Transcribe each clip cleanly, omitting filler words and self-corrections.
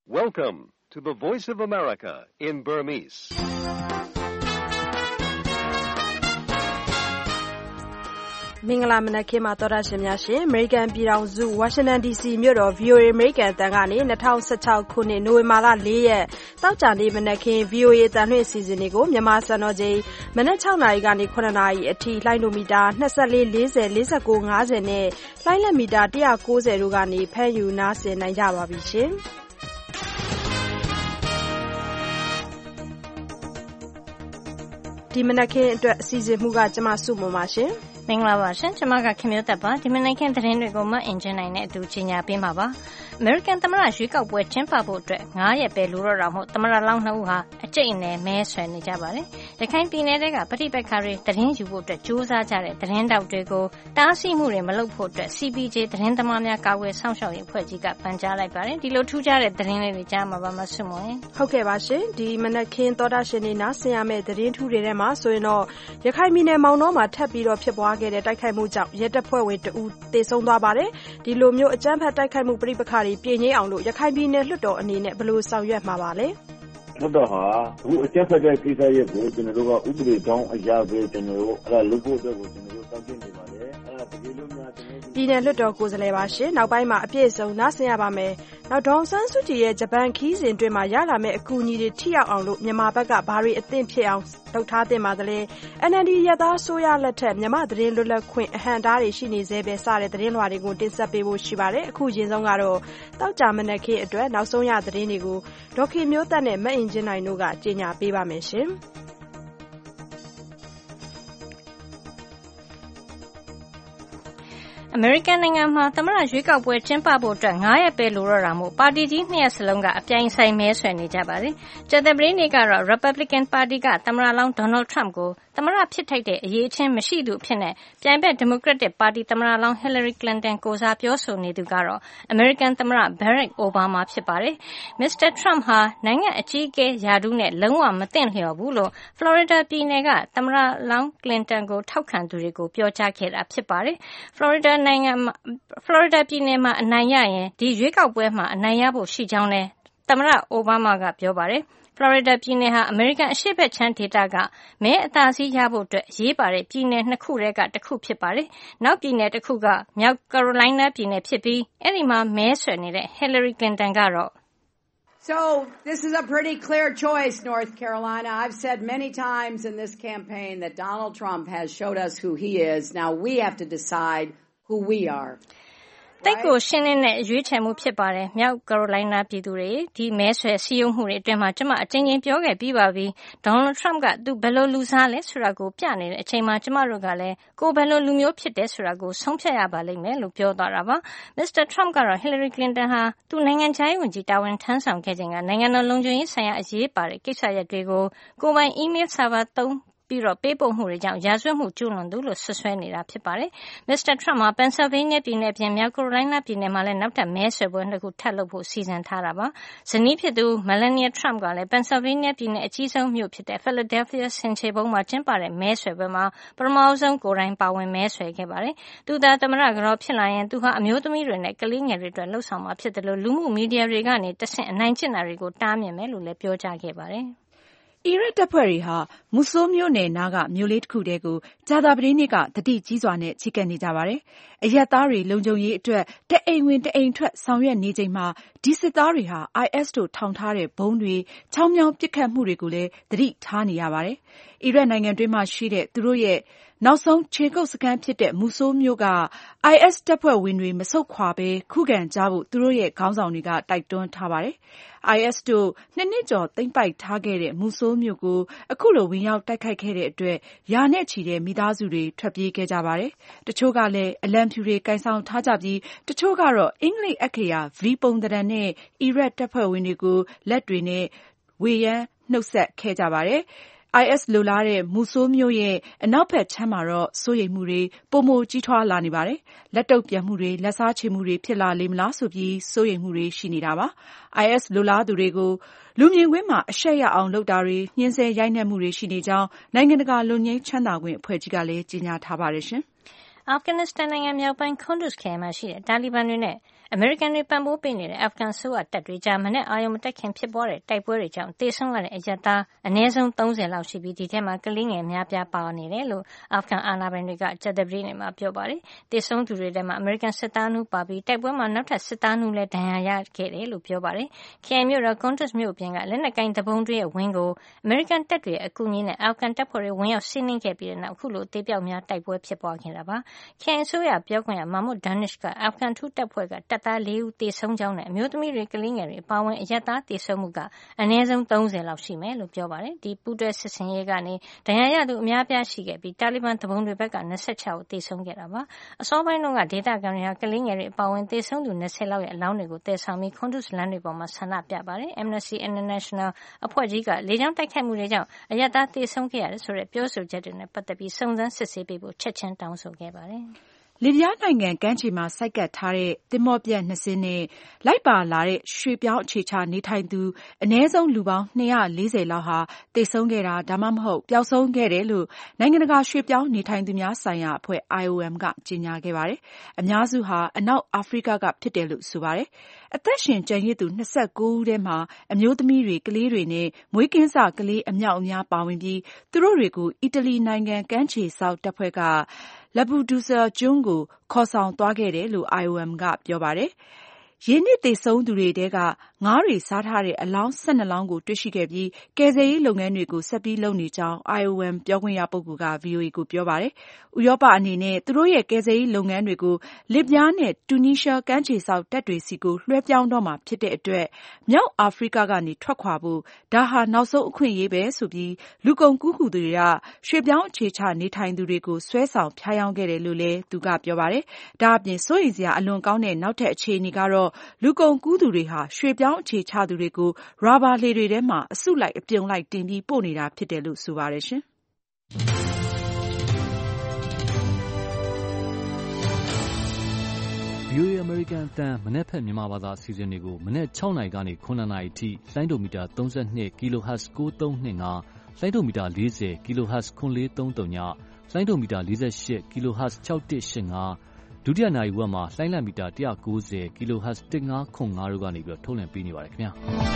Welcome to the Voice of America in Burmese. ။မင်္ဂလာမနက်ခင်းပါသောတာရှင်များရှင်။ American ပြည်ထောင်စု Washington DC မြို့တော် VOA American အသံကနေ2016ခုနှစ်နိုဝင်ဘာလ4ရက်တောက်ကြနေ့မနက်ခင်း VOA အသံလွှင့်အစီအစဉ်တွေကိုမြန်မာစံတော်ချိန်မနက်6နာရီကနေ9နာရီအထိလိုင်းဒိုမီတာ24 40 49 50နဲ့လိုင်းလက်မီတာ190တို့ကနေဖမ်းယူနားဆင်နိုင်ကြပါပြီရှင်။ဒီမနက်ခင်းအတွက်အစီအစဉ်မှုကကျမစုမပါရှင်။မင်္ဂလာပါရှင်ကျွန်မကခင်မျိုးသက်ပါဒီမနက်ခင်းသတင်းတွေကိုမအင်ဂျင်နိုင်နဲ့အတူကြီးညာပေးမှာပါအမေရိကန်သမ္မတရွေးကောက်ပွဲကျင်းပဖို့အတွက်9ရက်ပဲလိုတော့တာမို့သမ္မတလောင်း2ဦးဟာအကျိတ်နဲ့မဲဆွယ်နေကြပါတယ်ရခိုင်ပြည်နယ်ကပဋိပက္ခတွေသတင်းယူဖို့အတွက်စူးစမ်းကြတဲ့သတင်းတောက်တွေကိုတားဆီးမှုတွေမလုပ်ဖို့အတွက် CPJ သတင်းသမားများကာကွယ်စောင့်ရှောက်ရေးအဖွဲ့ကြီးကပန်ကြားလိုက်ပါတယ်ဒီလိုထူးခြားတဲ့သတင်းလေးတွေကြားမှာပါမဆွမွန်ဟုတ်ကဲ့ပါရှင်ဒီမနက်ခင်းသောတာရှင်နေနားဆင်ရမယ့်သတင်းထူးတွေထဲမှာဆိုရင်တော့ရခိုင်ပြည်နယ်မောင်နှောမှာထပ်ပြီးတော့ဖြစ်ပွားခဲ့တဲ့တိုက်ခိုက်မှုကြောင့်ရဲတပ်ဖွဲ့ဝင်2ဦးသေဆုံးသွားပါတယ်ဒီလိုမျိုးအကြမ်းဖက်တိုက်ခိုက်မှုပဋိပက္ခတွေပြေငြိမ်းအောင်လို့ရခိုင်ပြည်နယ်လွှတ်တော်အနေနဲ့ဘယ်လိုဆောင်ရွက်မှာပါလဲလွှတ်တော်ဟာအခုအကြမ်းဖက်တဲ့ကိစ္စရပ်ကိုကျွန်တော်တို့ကဥပဒေကြောင်းအရာပဲကျွန်တော်တို့အဲ့ဒါလုပ်ဖို့အတွက်ကိုကျွန်တော်တို့တောင်းတင်နေပါတယ်အဲ့ဒါတကယ်လို့များပြည်နယ်လွှတ်တော်ကိုယ်စားလှယ်ပါရှင်နောက်ပိုင်းမှာအပြည့်အစုံနားဆင်ရပါမယ်နောက်ဒေါအောင်ဆန်းစုကြည်ရဲ့ဂျပန်ခီးစဉ်အတွင်းမှာရလာမယ့်အကူအညီတွေထိရောက်အောင်လို့မြန်မာဘက်ကဘာတွေအသင့်ဖြစ်အောင်လုပ်ထားတင်ပါသလဲ NLD ရသားဆိုရလက်ထက်မြန်မာသတင်းလွတ်လပ်ခွင့်အဟန့်အတားတွေရှိနေသေးပဲစတဲ့သတင်းလွှာတွေကိုတင်ဆက်ပေးဖို့ရှိပါတယ်အခုချင်းဆုံးကတော့တောက်ကြမနက်ခင်းအတွက်နောက်ဆုံးရသတင်းတွေကိုဒေါက်ခင်မျိုးသက်နဲ့မအင်ဂျင်နိုင်တို့ကကြေညာပေးပါမယ်ရှင်အမေရိကန်နိုင်ငံမှာသမ္မတရွေးကောက်ပွဲကျင်းပဖို့အတွက်9ရက်ပဲလိုတော့တာမို့ပါတီကြီး2ရပ်စလုံးကအပြိုင်ဆိုင်မဲဆွယ်နေကြပါတယ်။ကြာသပတေးနေ့ကတော့ Republican ပါတီကသမ္မတလောင်း Donald Trump ကိုသမ္မတဖြစ်ထိုက်တဲ့အရေးအချင်းမရှိသူအဖြစ်နဲ့ပြိုင်ဘက် Democratic ပါတီသမ္မတလောင်း Hillary Clinton ကိုစားပြောဆိုနေသူကတော့ American သမ္မတ Barack Obama ဖြစ်ပါတယ်။ Mr. Trump ဟာနိုင်ငံအကြီးအကဲရာထူးနဲ့လုံးဝမသင့်လျော်ဘူးလို့ Florida ပြည်နယ်ကသမ္မတလောင်း Clinton ကိုထောက်ခံသူတွေကိုပြောကြားခဲ့တာဖြစ်ပါတယ်။ Florida ပြည်နယ်မှာအနိုင်ရရင်ဒီရွေးကောက်ပွဲမှာအနိုင်ရဖို့ရှိကြောင်းလည်းသမ္မတအိုဘားမားကပြောပါတယ်။ Florida ပြည်နယ်ဟာအမေရိကန်အရှေ့ဘက်ခြမ်းဒေသကမဲအသာစီးရဖို့အတွက်အရေးပါတဲ့ပြည်နယ်2ခုထဲကတစ်ခုဖြစ်ပါတယ်။နောက်ပြည်နယ်တစ်ခုကမြောက် Carolina ပြည်နယ်ဖြစ်ပြီးအဲဒီမှာမဲဆွယ်နေတဲ့ Hillary Clinton ကတော့ So this is a pretty clear choice, North Carolina. I've said many times in this campaign that Donald Trump has showed us who he is. Now we have to decide who we are. တိတ်ကိုရှင်းလင်းတဲ့ရွေးချယ်မှုဖြစ်ပါတယ်။မြောက်ကယ်ရိုလိုင်းနားပြည်သူတွေဒီမဲဆွယ်စည်းရုံးမှုတွေအတွင်းမှာကျမအချင်းချင်းပြောခဲ့ပြီးပါပြီ။ Donald Trump ကသူဘယ်လိုလူစားလဲဆိုတာကိုပြနေတဲ့အချိန်မှာကျမတို့ကလည်းကိုဘယ်လိုလူမျိုးဖြစ်တယ်ဆိုတာကိုဆုံးဖြတ်ရပါလိမ့်မယ်လို့ပြောသွားတာပါ။ Mr. Trump ကတော့ Hillary Clinton ဟာသူနိုင်ငံခြားရေးဝန်ကြီးတာဝန်ထမ်းဆောင်ခဲ့ချိန်ကနိုင်ငံတော်လုံခြုံရေးဆိုင်ရာအရေးပါတဲ့ကိစ္စရပ်တွေကိုကိုယ်ပိုင် email server သုံးပြီးတော့ပေးပို့မှုတွေကြောင့်ရာဇဝတ်မှုကျူးလွန်သူလို့ဆွဆွဲနေတာဖြစ်ပါတယ်။ Mr. Trump ဟာ Pennsylvania ပြည်နယ်ပြင်မြောက် Carolina ပြည်နယ်မှာလည်းနောက်ထပ်မဲဆွယ်ပွဲ2ခုထပ်လုပ်ဖို့စီစဉ်ထားတာပါ။ဇနီးဖြစ်သူ Melania Trump ကလည်း Pennsylvania ပြည်နယ်အကြီးဆုံးမြို့ဖြစ်တဲ့ Philadelphia ဆင်ခြေဖုံးမှာကျင်းပတဲ့မဲဆွယ်ပွဲမှာပထမဆုံးကိုယ်တိုင်ပါဝင်မဲဆွယ်ခဲ့ပါတယ်။သူသာသမ္မတကတော်ဖြစ်လာရင်သူဟာအမျိုးသမီးတွေနဲ့ကလေးငယ်တွေအတွက်လှုပ်ဆောင်မှာဖြစ်တယ်လို့လူမှုမီဒီယာတွေကနေတဆင့်အနိုင်ကျင့်တာတွေကိုတားမြစ်မယ်လို့လည်းပြောကြားခဲ့ပါတယ်။အီရတ်တပ်ဖွဲ့တွေဟာမူဆိုးမြို့နယ်နားကမြို့လေးတစ်ခုတည်းကိုကြာသပတေးနေ့ကသတိကြီးစွာနဲ့ချဉ်းကပ်နေကြပါတယ်။အရပ်သားတွေလုံခြုံရေးအတွက်တအိမ်ဝင်တအိမ်ထွက်ဆောင်ရွက်နေချိန်မှာဒီစစ်သားတွေဟာ IS တို့ထောင်ထားတဲ့ဘုံတွေချောင်းမြောင်းပစ်ခတ်မှုတွေကိုလည်းသတိထားနေရပါတယ်။အီရတ်နိုင်ငံတွင်းမှာရှိတဲ့သူတို့ရဲ့နောက်ဆုံးခြေကုပ်စခန်းဖြစ်တဲ့မူဆိုးမြို့က IS တပ်ဖွဲ့ဝင်တွေမဆုတ်ခွာဘဲခုခံကြဖို့သူတို့ရဲ့ခေါင်းဆောင်တွေကတိုက်တွန်းထားပါတယ်။ IS တို့2နှစ်ကျော်သိမ်းပိုက်ထားခဲ့တဲ့မူဆိုးမြို့ကိုအခုလိုဝင်ရောက်တိုက်ခိုက်ခဲ့တဲ့အတွက်ရာနဲ့ချီတဲ့မိသားစုတွေထွက်ပြေးခဲ့ကြပါတယ်။တချို့ကလည်းအလံဖြူတွေကိုင်ဆောင်ထားကြပြီးတချို့ကတော့အင်္ဂလိပ်အက္ခရာ V ပုံသဏ္ဍာန်နဲ့အီရတ်တပ်ဖွဲ့ဝင်တွေကိုလက်တွေနဲ့ဝေယမ်းနှုတ်ဆက်ခဲ့ကြပါတယ်။ IS လိုလားတဲ့မူဆိုးမြို့ရဲ့အနောက်ဘက်ခြမ်းမှာတော့စိုးရိမ်မှုတွေပိုမိုကြီးထွားလာနေပါတယ်။လက်တုပ်ပြန်မှုတွေလက်စားချေမှုတွေဖြစ်လာလေမလားဆိုပြီးစိုးရိမ်မှုတွေရှိနေတာပါ။ IS လိုလားသူတွေကိုလူမြင်ကွင်းမှာအရှက်ရအောင်လုပ်တာတွေညှင်းဆဲရိုက်နှက်မှုတွေရှိနေကြောင်းနိုင်ငံတကာလွတ်ငြိမ်းချမ်းသာခွင့်အဖွဲ့ကြီးကလည်းကြေညာထားပါတယ်ရှင်။အာဖဂန်နစ္စတန်နိုင်ငံမြောက်ပိုင်း Kunduz ခရိုင်မှာရှိတဲ့တာလီဘန်တွေနဲ့အမေရိကန်တွေပံ့ပိုးပေးနေတဲ့အာဖဂန်ဆိုတပ်တွေကြားမနေ့အာရုံမတက်ခင်ဖြစ်ပွားတဲ့တိုက်ပွဲတွေကြောင့်သေဆုံးရတဲ့အရပ်သားအနည်းဆုံး30လောက်ရှိပြီးဒီထဲမှာကလေးငယ်များပြားပါနေတယ်လို့အာဖဂန်အာဏာပိုင်တွေကကြာသပတေးနေ့မှာပြောပါတယ်။သေဆုံးသူတွေထဲမှာအမေရိကန်စစ်သားနှုပါပြီးတိုက်ပွဲမှာနောက်ထပ်စစ်သားနှုလည်းဒဏ်ရာရခဲ့တယ်လို့ပြောပါတယ်။ခရိုင်မြို့တော်ကွန်တက်မြို့ပြင်ကလက်နက်ကိုင်တပုံတွေရဲ့ဝင်းကိုအမေရိကန်တပ်တွေရဲ့အကူအညီနဲ့အာဖဂန်တပ်ဖွဲ့တွေဝင်ရောက်စီးနင်းခဲ့ပြီးတဲ့နောက်အခုလိုအသေးပြောက်များတိုက်ပွဲဖြစ်ပွားခဲ့တာပါ။ခရိုင်အစိုးရပြောခွင့်ရမာမွတ်ဒါနစ်ကအာဖဂန်ထူးတပ်ဖွဲ့ကတပ်သား4ဦးသေဆုံးကြောင်းနဲ့အမျိုးသမီးတွေကလေးငယ်တွေအပါအဝင်အရပ်သားသေဆုံးမှုကအနည်းဆုံး30လောက်ရှိမယ်လို့ပြောပါတယ်။ဒီပူးတွဲစစ်ဆင်ရေးကနေဒဏ်ရာရသူအများအပြားရှိခဲ့ပြီးတာလီဘန်တပုံတွေဘက်က26ဦးသေဆုံးခဲ့တာပါ။အစောပိုင်းတုန်းကဒေသခံတွေဟာကလေးငယ်တွေအပါအဝင်သေဆုံးသူ20လောက်ရဲ့အလောင်းတွေကိုတည်ဆောင်ပြီးခွန်ဒုစ်လမ်းတွေပေါ်မှာဆန္ဒပြပါတယ်။ Amnesty International အဖွဲ့ကြီးကလေကြောင်းတိုက်ခိုက်မှုတွေကြောင့်အရပ်သားသေဆုံးခဲ့ရတယ်ဆိုတဲ့ပြောဆိုချက်တွေနဲ့ပတ်သက်ပြီးစုံစမ်းစစ်ဆေးပေးဖို့ချက်ချင်းတောင်းဆိုခဲ့ပါတယ်။လစ်ဗျားနိုင်ငံကမ်းခြေမှာဆိုက်ကပ်ထားတဲ့သင်္ဘောပျက်2စင်းနဲ့လိုက်ပါလာတဲ့ရွှေ့ပြောင်းအခြေချနေထိုင်သူအနည်းဆုံးလူပေါင်း240လောက်ဟာသေဆုံးခဲ့တာဒါမှမဟုတ်ပျောက်ဆုံးခဲ့တယ်လို့နိုင်ငံတကာရွှေ့ပြောင်းနေထိုင်သူများဆိုင်ရာအဖွဲ့ IOM ကကြေညာခဲ့ပါတယ်။အများစုဟာအနောက်အာဖရိကကဖြစ်တယ်လို့ဆိုပါတယ်။အသက်ရှင်ကျန်ရစ်သူ29ဦးထဲမှာအမျိုးသမီးတွေကလေးတွေနဲ့မွေးကင်းစကလေးအမြောက်အများပါဝင်ပြီးသူတို့တွေကိုအီတလီနိုင်ငံကမ်းခြေစောင့်တပ်ဖွဲ့ကLampedusa ကျွန်းကိုခေါ်ဆောင်သွားခဲ့တယ်လို့ IOM ကပြောပါတယ်။ရေနစ်သေဆုံးသူတွေထဲကငါးတွေစားထားတဲ့အလောင်း12လောင်းကိုတွေ့ရှိခဲ့ပြီးကယ်ဆယ်ရေးလုပ်ငန်းတွေကိုဆက်ပြီးလုပ်နေကြောင်း IOM ပြောခွင့်ရပုဂ္ဂိုလ်က VOA ကိုပြောပါတယ်။ဥရောပအနေနဲ့သူတို့ရဲ့ကယ်ဆယ်ရေးလုပ်ငန်းတွေကိုလစ်ဗျားနဲ့တူနီးရှားကမ်းခြေစောင့်တပ်တွေဆီကိုလွှဲပြောင်းတော့မှာဖြစ်တဲ့အတွက်မြောက်အာဖရိကကနေထွက်ခွာဖို့ဒါဟာနောက်ဆုံးအခွင့်အရေးပဲဆိုပြီးလူကုန်ကူးသူတွေကရွှေ့ပြောင်းအခြေချနေထိုင်သူတွေကိုဆွဲဆောင်ဖျားယောင်းခဲ့တယ်လို့လည်းသူကပြောပါတယ်။ဒါအပြင်စိုးရိမ်စရာအလွန်ကောင်းတဲ့နောက်ထပ်အခြေအနေကတော့လူကုန်ကူးသူတွေဟာရွှေ့ပြောင်းအခြေချသူတွေကိုရာဘာလှေတွေထဲမှာအစုလိုက်အပြုံလိုက်တင်ပြီးပို့နေတာဖြစ်တယ်လို့ဆိုပါတယ်ရှင်။ VOA အမေရိကန်အသံမနက်ဖြန်မြန်မာဘာသာအစီအစဉ်တွေကိုမနက်6နာရီကနေ9နာရီအထိလိုင်းဒိုမီတာ32 kHz 9325လိုင်းဒိုမီတာ40 kHz 9433ညလိုင်းဒိုမီတာ48 kHz 6185ဒုတိယနာရီဝက်မှာလိုင်းလံမီတာ190 kHz 1505တို့ကနေထုတ်လွှင့်ပေးနေပါတယ်ခင်ဗျာ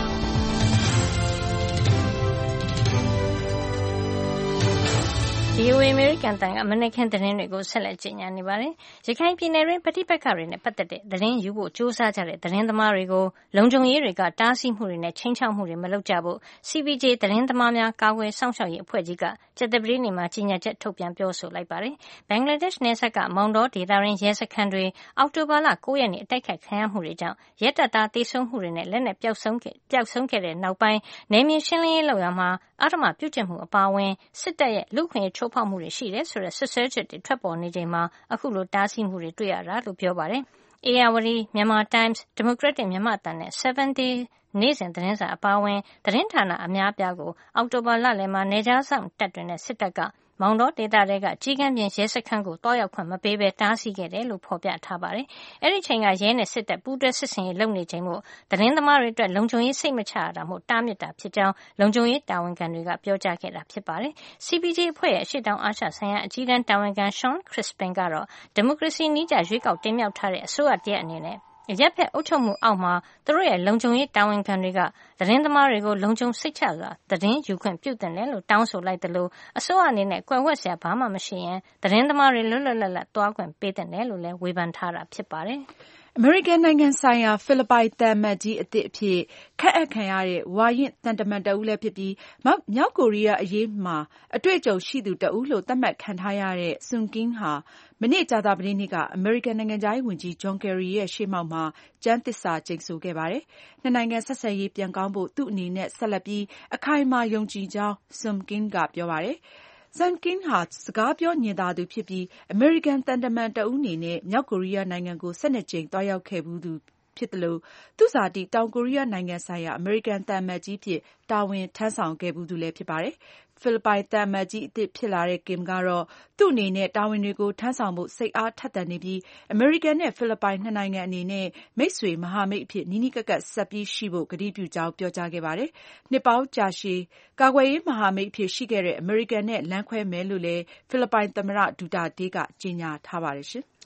VOA အမေရိကန်တန်ကမနက်ခင်းသတင်းတွေကိုဆက်လက်ကြေညာနေပါတယ်။ရခိုင်ပြည်နယ်တွင်းပဋိပက္ခတွေနဲ့ပတ်သက်တဲ့သတင်းယူဖို့စ조사ကြတဲ့သတင်းသမားတွေကိုလုံခြုံရေးတွေကတားဆီးမှုတွေနဲ့ချိန်ချောက်မှုတွေမလုပ်ကြဖို့ CPJ သတင်းသမားများကာကွယ်စောင့်ရှောက်ရေးအဖွဲ့ကြီးကကြာသပတေးနေ့မှာကြေညာချက်ထုတ်ပြန်ပြောဆိုလိုက်ပါတယ်။ဘင်္ဂလားဒေ့ရှ်နယ်စပ်ကမောင်တောဒေသရင်းရဲစခန်းတွေအောက်တိုဘာလ9ရက်နေ့အတိုက်ခိုက်ခံရမှုတွေကြောင့်ရဲတပ်သားသေဆုံးမှုတွေနဲ့လက်နက်ပျောက်ဆုံးခဲ့တဲ့နောက်ပိုင်းနယ်မြေရှင်းလင်းရေးလုပ်ရာမှာအဓမ္မပြုကျင့်မှုအပါအဝင်စစ်တပ်ရဲ့လူ့အခွင့်အရေးချိုးဖောက်မှုတွေရှိတယ်ဆိုတဲ့စွပ်စွဲချက်တွေထွက်ပေါ်နေချိန်မှာအခုလိုတားဆီးမှုတွေတွေ့ရတာလို့ပြောပါတယ်။ Ayawari, Myanmar Times, Democratic မြန်မာ့အသံနဲ့ 7 Day နေ့စဉ်သတင်းစာအပါအဝင်သတင်းဌာနအများအပြားကိုအောက်တိုဘာလလယ်မှာနယ်ခြားစောင့်တပ်တွေနဲ့စစ်တပ်ကမောင်တောဒေသထဲကကြီးကမ်းပြင်ရဲစခန်းကိုတွားရောက်ခွင့်မပေးဘဲတားဆီးခဲ့တယ်လို့ဖော်ပြထားပါတယ်။အဲဒီချိန်ကရဲနဲ့စစ်တပ်ပူးတွဲစစ်ဆင်ရေးလုပ်နေချိန်မို့သတင်းသမားတွေအတွက်လုံခြုံရေးစိတ်မချရတာမို့တားမြစ်တာဖြစ်ကြောင်းလုံခြုံရေးတာဝန်ခံတွေကပြောကြားခဲ့တာဖြစ်ပါတယ်။ CPJ အဖွဲ့ရဲ့အရှေ့တောင်အာရှဆိုင်ရာအကြီးတန်းတာဝန်ခံ Sean Crispin ကတော့ဒီမိုကရေစီနည်းကျရွေးကောက်တင်မြှောက်ထားတဲ့အစိုးရတရပ်အနေနဲ့အရပ်ဘက်အုပ်ချုပ်မှုအောက်မှာသူတို့ရဲ့လုံခြုံရေးတာဝန်ခံတွေကသတင်းသမားတွေကိုလုံခြုံစိတ်ချစွာသတင်းယူခွင့်ပြုသင့်တယ်လို့တောင်းဆိုလိုက်သလိုအစိုးရအနေနဲ့ကွယ်ဝှက်စရာဘာမှမရှိရင်သတင်းသမားတွေလွတ်လွတ်လပ်လပ်သွားခွင့်ပေးသင့်တယ်လို့လည်းဝေဖန်ထားတာဖြစ်ပါတယ်။အမေရိကန်နိုင်ငံဆိုင်ရာဖိလစ်ပိုင်သံအမတ်ကြီးအသစ်အဖြစ်ခန့်အပ်ခံရတဲ့ဝါရင့်သံတမန်တဦးလည်းဖြစ်ပြီးမြောက်ကိုရီးယားအရေးမှာအတွေ့အကြုံရှိသူတဦးလို့သတ်မှတ်ခံထားရတဲ့ Sung Kim ဟာမနေ့ကြာသပတေးနေ့ကအမေရိကန်နိုင်ငံခြားရေးဝန်ကြီး John Kerry ရဲ့ရှေ့မှောက်မှာကျမ်းသစ္စာကျိန်ဆိုခဲ့ပါတယ်။နှစ်နိုင်ငံဆက်ဆံရေးပြန်ကောင်းဖို့သူ့အနေနဲ့ဆက်လက်ပြီးအခိုင်အမာယုံကြည်ကြောင်း Sung Kim ကပြောပါတယ်။ Sung Kim ဟာစကားပြောညင်သာသူဖြစ်ပြီးအမေရိကန်သံတမန်တဦးအနေနဲ့မြောက်ကိုရီးယားနိုင်ငံကို12ကြိမ်သွားရောက်ခဲ့ဖူးသူဖြစ်သလိုသူ့ဇာတိတောင်ကိုရီးယားနိုင်ငံဆိုင်ရာအမေရိကန်သံအမတ်ကြီးအဖြစ်တာဝန်ထမ်းဆောင်ခဲ့ဖူးသူလည်းဖြစ်ပါတယ်။ဖိလစ်ပိုင်သံအမတ်ကြီးအသစ်ဖြစ်လာတဲ့ Kim ကတော့သူ့အနေနဲ့တာဝန်တွေကိုထမ်းဆောင်ဖို့စိတ်အားထက်သန်နေပြီးအမေရိကန်နဲ့ဖိလစ်ပိုင်နှစ်နိုင်ငံအနေနဲ့မိတ်ဆွေမဟာမိတ်အဖြစ်နီးနီးကပ်ကပ်ဆက်ပြီးရှိဖို့ကတိပြုကြောင်းပြောကြားခဲ့ပါတယ်။နှစ်ပေါင်းကြာရှည်ကာကွယ်ရေးမဟာမိတ်အဖြစ်ရှိခဲ့တဲ့အမေရိကန်နဲ့လမ်းခွဲမယ်လို့လည်းဖိလစ်ပိုင်သမ္မတဒူတာတေးကကြေညာထားပါတယ်ရှင်။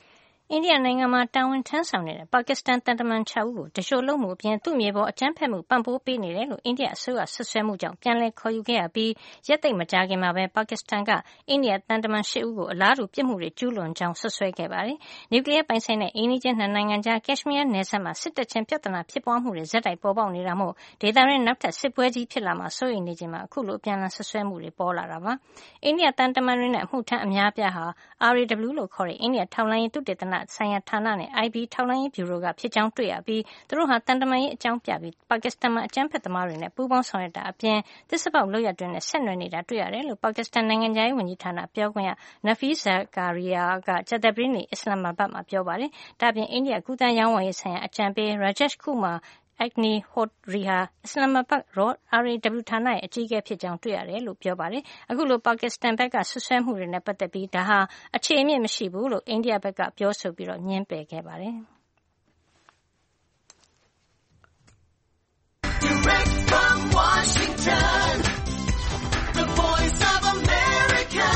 အိန္ဒိယနိုင်ငံမှာတာဝန်ထမ်းဆောင်နေတဲ့ပါကစ္စတန်သံတမန် 6 ဦးကိုတရှို့လုပ်မှုအပြင်သူ့မြေပေါ်အကြမ်းဖက်မှုပံ့ပိုးပေးနေတယ်လို့အိန္ဒိယအစိုးရဆွဆွဲမှုကြောင့်ပြန်လည်ခေါ်ယူခဲ့ရပြီးရက်သိပ်မကြာခင်မှာပဲပါကစ္စတန်ကအိန္ဒိယသံတမန် 8 ဦးကိုအလားတူပြစ်မှုတွေကျူးလွန်ကြောင်းဆွဆွဲခဲ့ပါတယ်။နျူကလ িয়ার ပိုင်ဆိုင်တဲ့အိန္ဒိယနှစ်နိုင်ငံကြားကက်ရှ်မီးယားနယ်စပ်မှာစစ်တပ်ချင်းပြဿနာဖြစ်ပွားမှုတွေဆက်တိုက်ပေါ်ပေါက်နေတာမို့ဒေသတွင်းနောက်ထပ်စစ်ပွဲကြီးဖြစ်လာမှာစိုးရိမ်နေချိန်မှာအခုလိုအပြန်အလှန်ဆွဆွဲမှုတွေပေါ်လာတာပါ။အိန္ဒိယသံတမန်တွေနဲ့အမှုထမ်းအများအပြားဟာ RAW လို့ခေါ်တဲ့အိန္ဒိယထောက်လှမ်းရေးသုတေသနဆိုင်ရာဌာနနဲ့ IB ထောက်လှမ်းရေးဗျူရိုကဖြစ်ကြောင်းတွေ့ရပြီးသူတို့ဟာတန်တမာရေးအကြောင်းပြပြီးပါကစ္စတန်မှာအကြမ်းဖက်သမားတွေနဲ့ပူးပေါင်းဆောင်ရွက်တာအပြင်သစ္စာပေါက်လုပ်ရပ်တွေနဲ့ဆက်နွယ်နေတာတွေ့ရတယ်လို့ပါကစ္စတန်နိုင်ငံခြားရေးဝန်ကြီးဌာနပြောခွင့်ရ Nafeez Zakaria ကကြာသပတေးနေ့အစ္စလာမ္မာဘတ်မှာပြောပါတယ်။ဒါ့အပြင်အိန္ဒိယကူးသန်းရောင်းဝယ်ရေးဆိုင်ရာအကြံပေး Rajesh Kumar Agnihotri ဟာအစ္စလာမ္မာဘတ် RAW ဌာနရဲ့အကြီးအကဲဖြစ်ကြောင်းတွေ့ရတယ်လို့ပြောပါတယ်။အခုလိုပါကစ္စတန်ဘက်ကဆွဆွဲမှုတွေနဲ့ပတ်သက်ပြီးဒါဟာအခြေအမြစ်မရှိဘူးလို့အိန္ဒိယဘက်ကပြောဆိုပြီးငြင်းပယ်ခဲ့ပါတယ်။ Direct from Washington, the voice of America,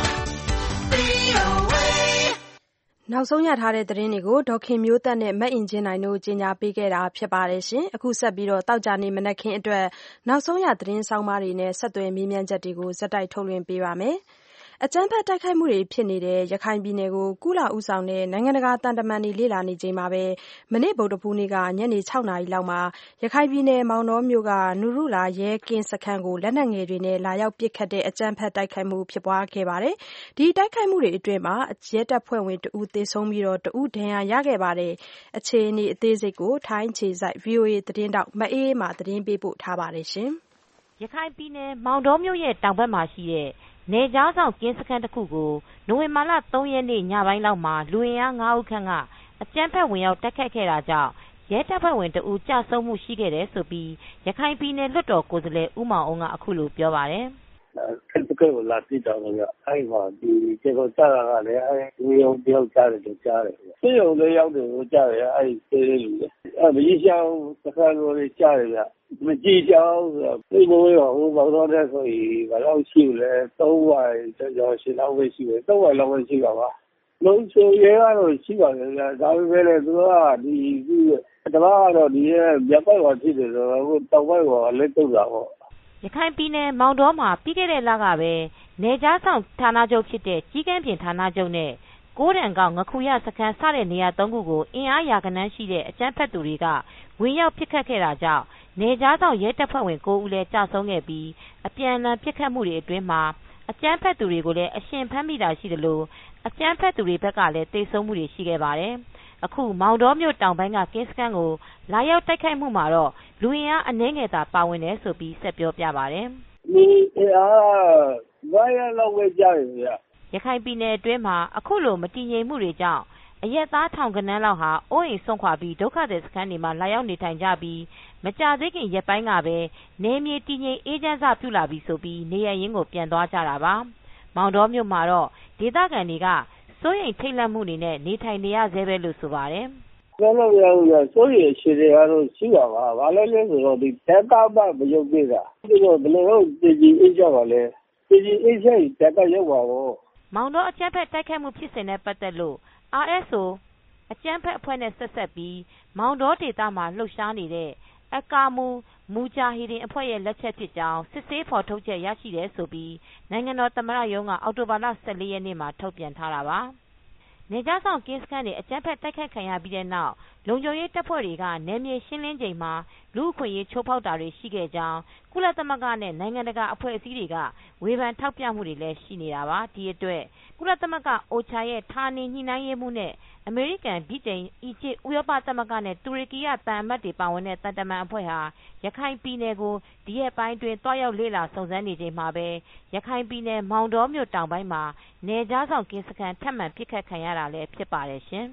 VOA. နောက်ဆုံးရထားတဲ့သတင်းတွေကိုဒေါခင်မျိုးသက်နဲ့မအင်ကြင်းနိုင်တို့ကြီးညာပေးခဲ့တာဖြစ်ပါတယ်ရှင်။အခုဆက်ပြီးတောက်ကြနေမနက်ခင်းအတွက်နောက်ဆုံးရသတင်းဆောင်ပါးတွေနဲ့ဆက်သွယ်မေးမြန်းချက်တွေကိုဇက်တိုက်ထုတ်လွှင့်ပေးပါမယ်။အကြမ်းဖက်တိုက်ခိုက်မှုတွေဖြစ်နေတဲ့ရခိုင်ပြည်နယ်ကိုကုလဦးဆောင်တဲ့နိုင်ငံတကာတန်တမန်တွေလေ့လာနေချိန်မှာပဲမနေ့ဗုဒ္ဓဖူးနေ့ကညနေ 6 နာရီလောက်မှာရခိုင်ပြည်နယ်မောင်တောမြို့ကနူရုလာရဲကင်းစခန်းကိုလက်နက်ငယ်တွေနဲ့လာရောက်ပစ်ခတ်တဲ့အကြမ်းဖက်တိုက်ခိုက်မှုဖြစ်ပွားခဲ့ပါတယ်။ဒီတိုက်ခိုက်မှုတွေအတွင်းမှာရဲတပ်ဖွဲ့ဝင်တဦးသေဆုံးပြီးတော့တဦးဒဏ်ရာရခဲ့ပါတယ်။အခြေအနေအသေးစိတ်ကိုထိုင်းခြေစိုက် VOA သတင်းတောက်မအေးအေးမှသတင်းပေးပို့ထားပါတယ်ရှင်။ရခိုင်ပြည်နယ်မောင်တောမြို့ရဲ့တောင်ဘက်မှာရှိတဲ့နယ်ခြားဆောင်ကင်းစခန်းတစ်ခုကိုနိုဝင်ဘာလ 3 ရက်နေ့ညပိုင်းလောက်မှာလူအင်အား 5 ဦးခန့်ကအကြမ်းဖက်ဝင်ရောက်တိုက်ခိုက်ခဲ့တာကြောင့်ရဲတပ်ဖွဲ့ဝင်တဦးကျဆုံးမှုရှိခဲ့တယ်ဆိုပြီးရခိုင်ပြည်နယ်လွှတ်တော်ကိုယ်စားလှယ်ဦးမောင်အောင်ကအခုလိုပြောပါတယ်။တကယ်ကိုလာတိတောင်းလို့အဲ့မှာဒီကျေကိုကြားတာကလည်းအဲ့ဒီရုံတယောက်ကြားတယ်လို့ကြားတယ်။ဆေးရုံလေးရောက်တယ်လို့ကြားတယ်အဲ့ဒီဆေးလေးလူအဲ့မကြီးချောင်းစခန်းလိုလေးကြားတယ်ဗျ။မကြီးချောင်းဆိုတော့ဒီလိုရောဟိုဘောတော့တဲ့ဆိုရင်ဘာလို့ရှိလဲ3ဝိုင်ကျော်ရှင်လောက်ပဲရှိတယ်3ဝိုင်လောက်ပဲရှိပါပါ။လုံးချိုရဲကတော့ရှိပါတယ်ဗျ။ဒါပေမဲ့လည်းသူကဒီတဘာကတော့ဒီရဲ့မြတ်ပိုက်ဝါဖြစ်တယ်ဆိုတော့ဟိုတောက်ပိုက်ဝါလည်းတုတ်တာပေါ့ရခိုင်ပြည်နယ်မောင်တောမှာပြီးခဲ့တဲ့လကပဲနယ်ခြားဆောင်ဌာနချုပ်ဖြစ်တဲ့ကြီးကန်းပြင်ဌာနချုပ်နဲ့ကိုးတန်ကောင်ငခုရစခန်းစတဲ့နေရာ3ခုကိုအင်အားရာခဏန်းရှိတဲ့အကြမ်းဖက်သူတွေကဝင်ရောက်ပစ်ခတ်ခဲ့တာကြောင့်နယ်ခြားဆောင်ရဲတပ်ဖွဲ့ဝင်9ဦးလည်းကြာဆုံးခဲ့ပြီးအပြန်အလှန်ပစ်ခတ်မှုတွေအတွင်းမှာအကြမ်းဖက်သူတွေကိုလည်းအရှင်ဖမ်းမိတာရှိတယ်လို့အကြမ်းဖက်သူတွေဘက်ကလည်းသေဆုံးမှုတွေရှိခဲ့ပါတယ်။အခုမောင်တောမြို့တောင်ပိုင်းကကင်းစခန်းကိုလာရောက်တိုက်ခိုက်မှုမှာတော့လူအင်အားအနည်းငယ်သာပါဝင်တယ်ဆိုပြီးဆက်ပြောပြပါတယ်။ဒီအားဘာရလောက်ပဲကြားရဗျ။ရခိုင်ပြည်နယ်အတွင်းမှာအခုလိုမတည်ငြိမ်မှုတွေကြောင့်အရက်သားထောင်ကနန်းလောက်ဟာအိုးအိမ်ဆုံးခွာပြီးဒုက္ခသည်စခန်းတွေမှာလာရောက်နေထိုင်ကြပြီးမကြာသေးခင်ရက်ပိုင်းကပဲနေမြေတည်ငြိမ်အေးချမ်းစွာပြုလာပြီးဆိုပြီးနေရရင်းကိုပြန်သွားကြတာပါ။မောင်တောမြို့မှာတော့ဒေသခံတွေကစိုးရိမ်ထိတ်လန့်မှုတွေနဲ့နေထိုင်နေရဆဲပဲလို့ဆိုပါတယ်။ပြောလို့ရဘူးလားစိုးရိမ်အခြေတွေကတော့ရှိပါပါ။ဘာလဲလဲဆိုတော့ဒီတက်တာမမရုပ်သေးတာ။ဒီတော့ဘယ်လိုတည်ကြည်အေးချမ်းပါလဲ။တည်ကြည်အေးချမ်းတက်တာရောက်ပါတော့။မောင်တောအကြမ်းဖက်တိုက်ခိုက်မှုဖြစ်စဉ်နဲ့ပတ်သက်လို့ RSO အကြမ်းဖက်အဖွဲ့နဲ့ဆက်ဆက်ပြီးမောင်တောဒေသမှာလှုပ်ရှားနေတဲ့အကာမူဂျာဟီဒင်အဖွဲ့ရဲ့လက်ချက်ဖြစ်ကြောင်းစစ်ဆေးဖော်ထုတ်ချက်ရရှိတယ်ဆိုပြီးနိုင်ငံတော်သမ္မတရုံးကအောက်တိုဘာလ 14 ရက်နေ့မှာထုတ်ပြန်ထားတာပါ။နေကြားဆောင်ကင်းစခန်းတွေအကြမ်းဖက်တိုက်ခိုက်ခံရပြီးတဲ့နောက်လုံခြုံရေးတပ်ဖွဲ့တွေကနယ်မြေရှင်းလင်းချိန်မှာလူ့အခွင့်အရေးချိုးဖောက်တာတွေရှိခဲ့ကြောင်းကုလသမဂ္ဂနဲ့နိုင်ငံတကာအဖွဲ့အစည်းတွေကဝေဖန်ထောက်ပြမှုတွေလည်းရှိနေတာပါ။ဒီအတွက်ကုလသမဂ္ဂအိုချာရဲ့ဌာနေညှိနှိုင်းရေးမှူးနဲ့အမေရိကန်ဗြိတိန်အီဂျစ်ဥရောပသမဂ္ဂနဲ့တူရကီကတန်အမတ်တွေပါဝင်တဲ့တန်တမန်အဖွဲ့ဟာရခိုင်ပြည်နယ်ကိုဒီရက်ပိုင်းတွင်တွားရောက်လေ့လာစုံစမ်းနေချိန်မှာပဲရခိုင်ပြည်နယ်မောင်တောမြို့တောင်ပိုင်းမှာနယ်ကြားဆောင်ကင်းစခန်းထပ်မံပစ်ခတ်ခံရတာလည်းဖြစ်ပါတယ်ရှင်။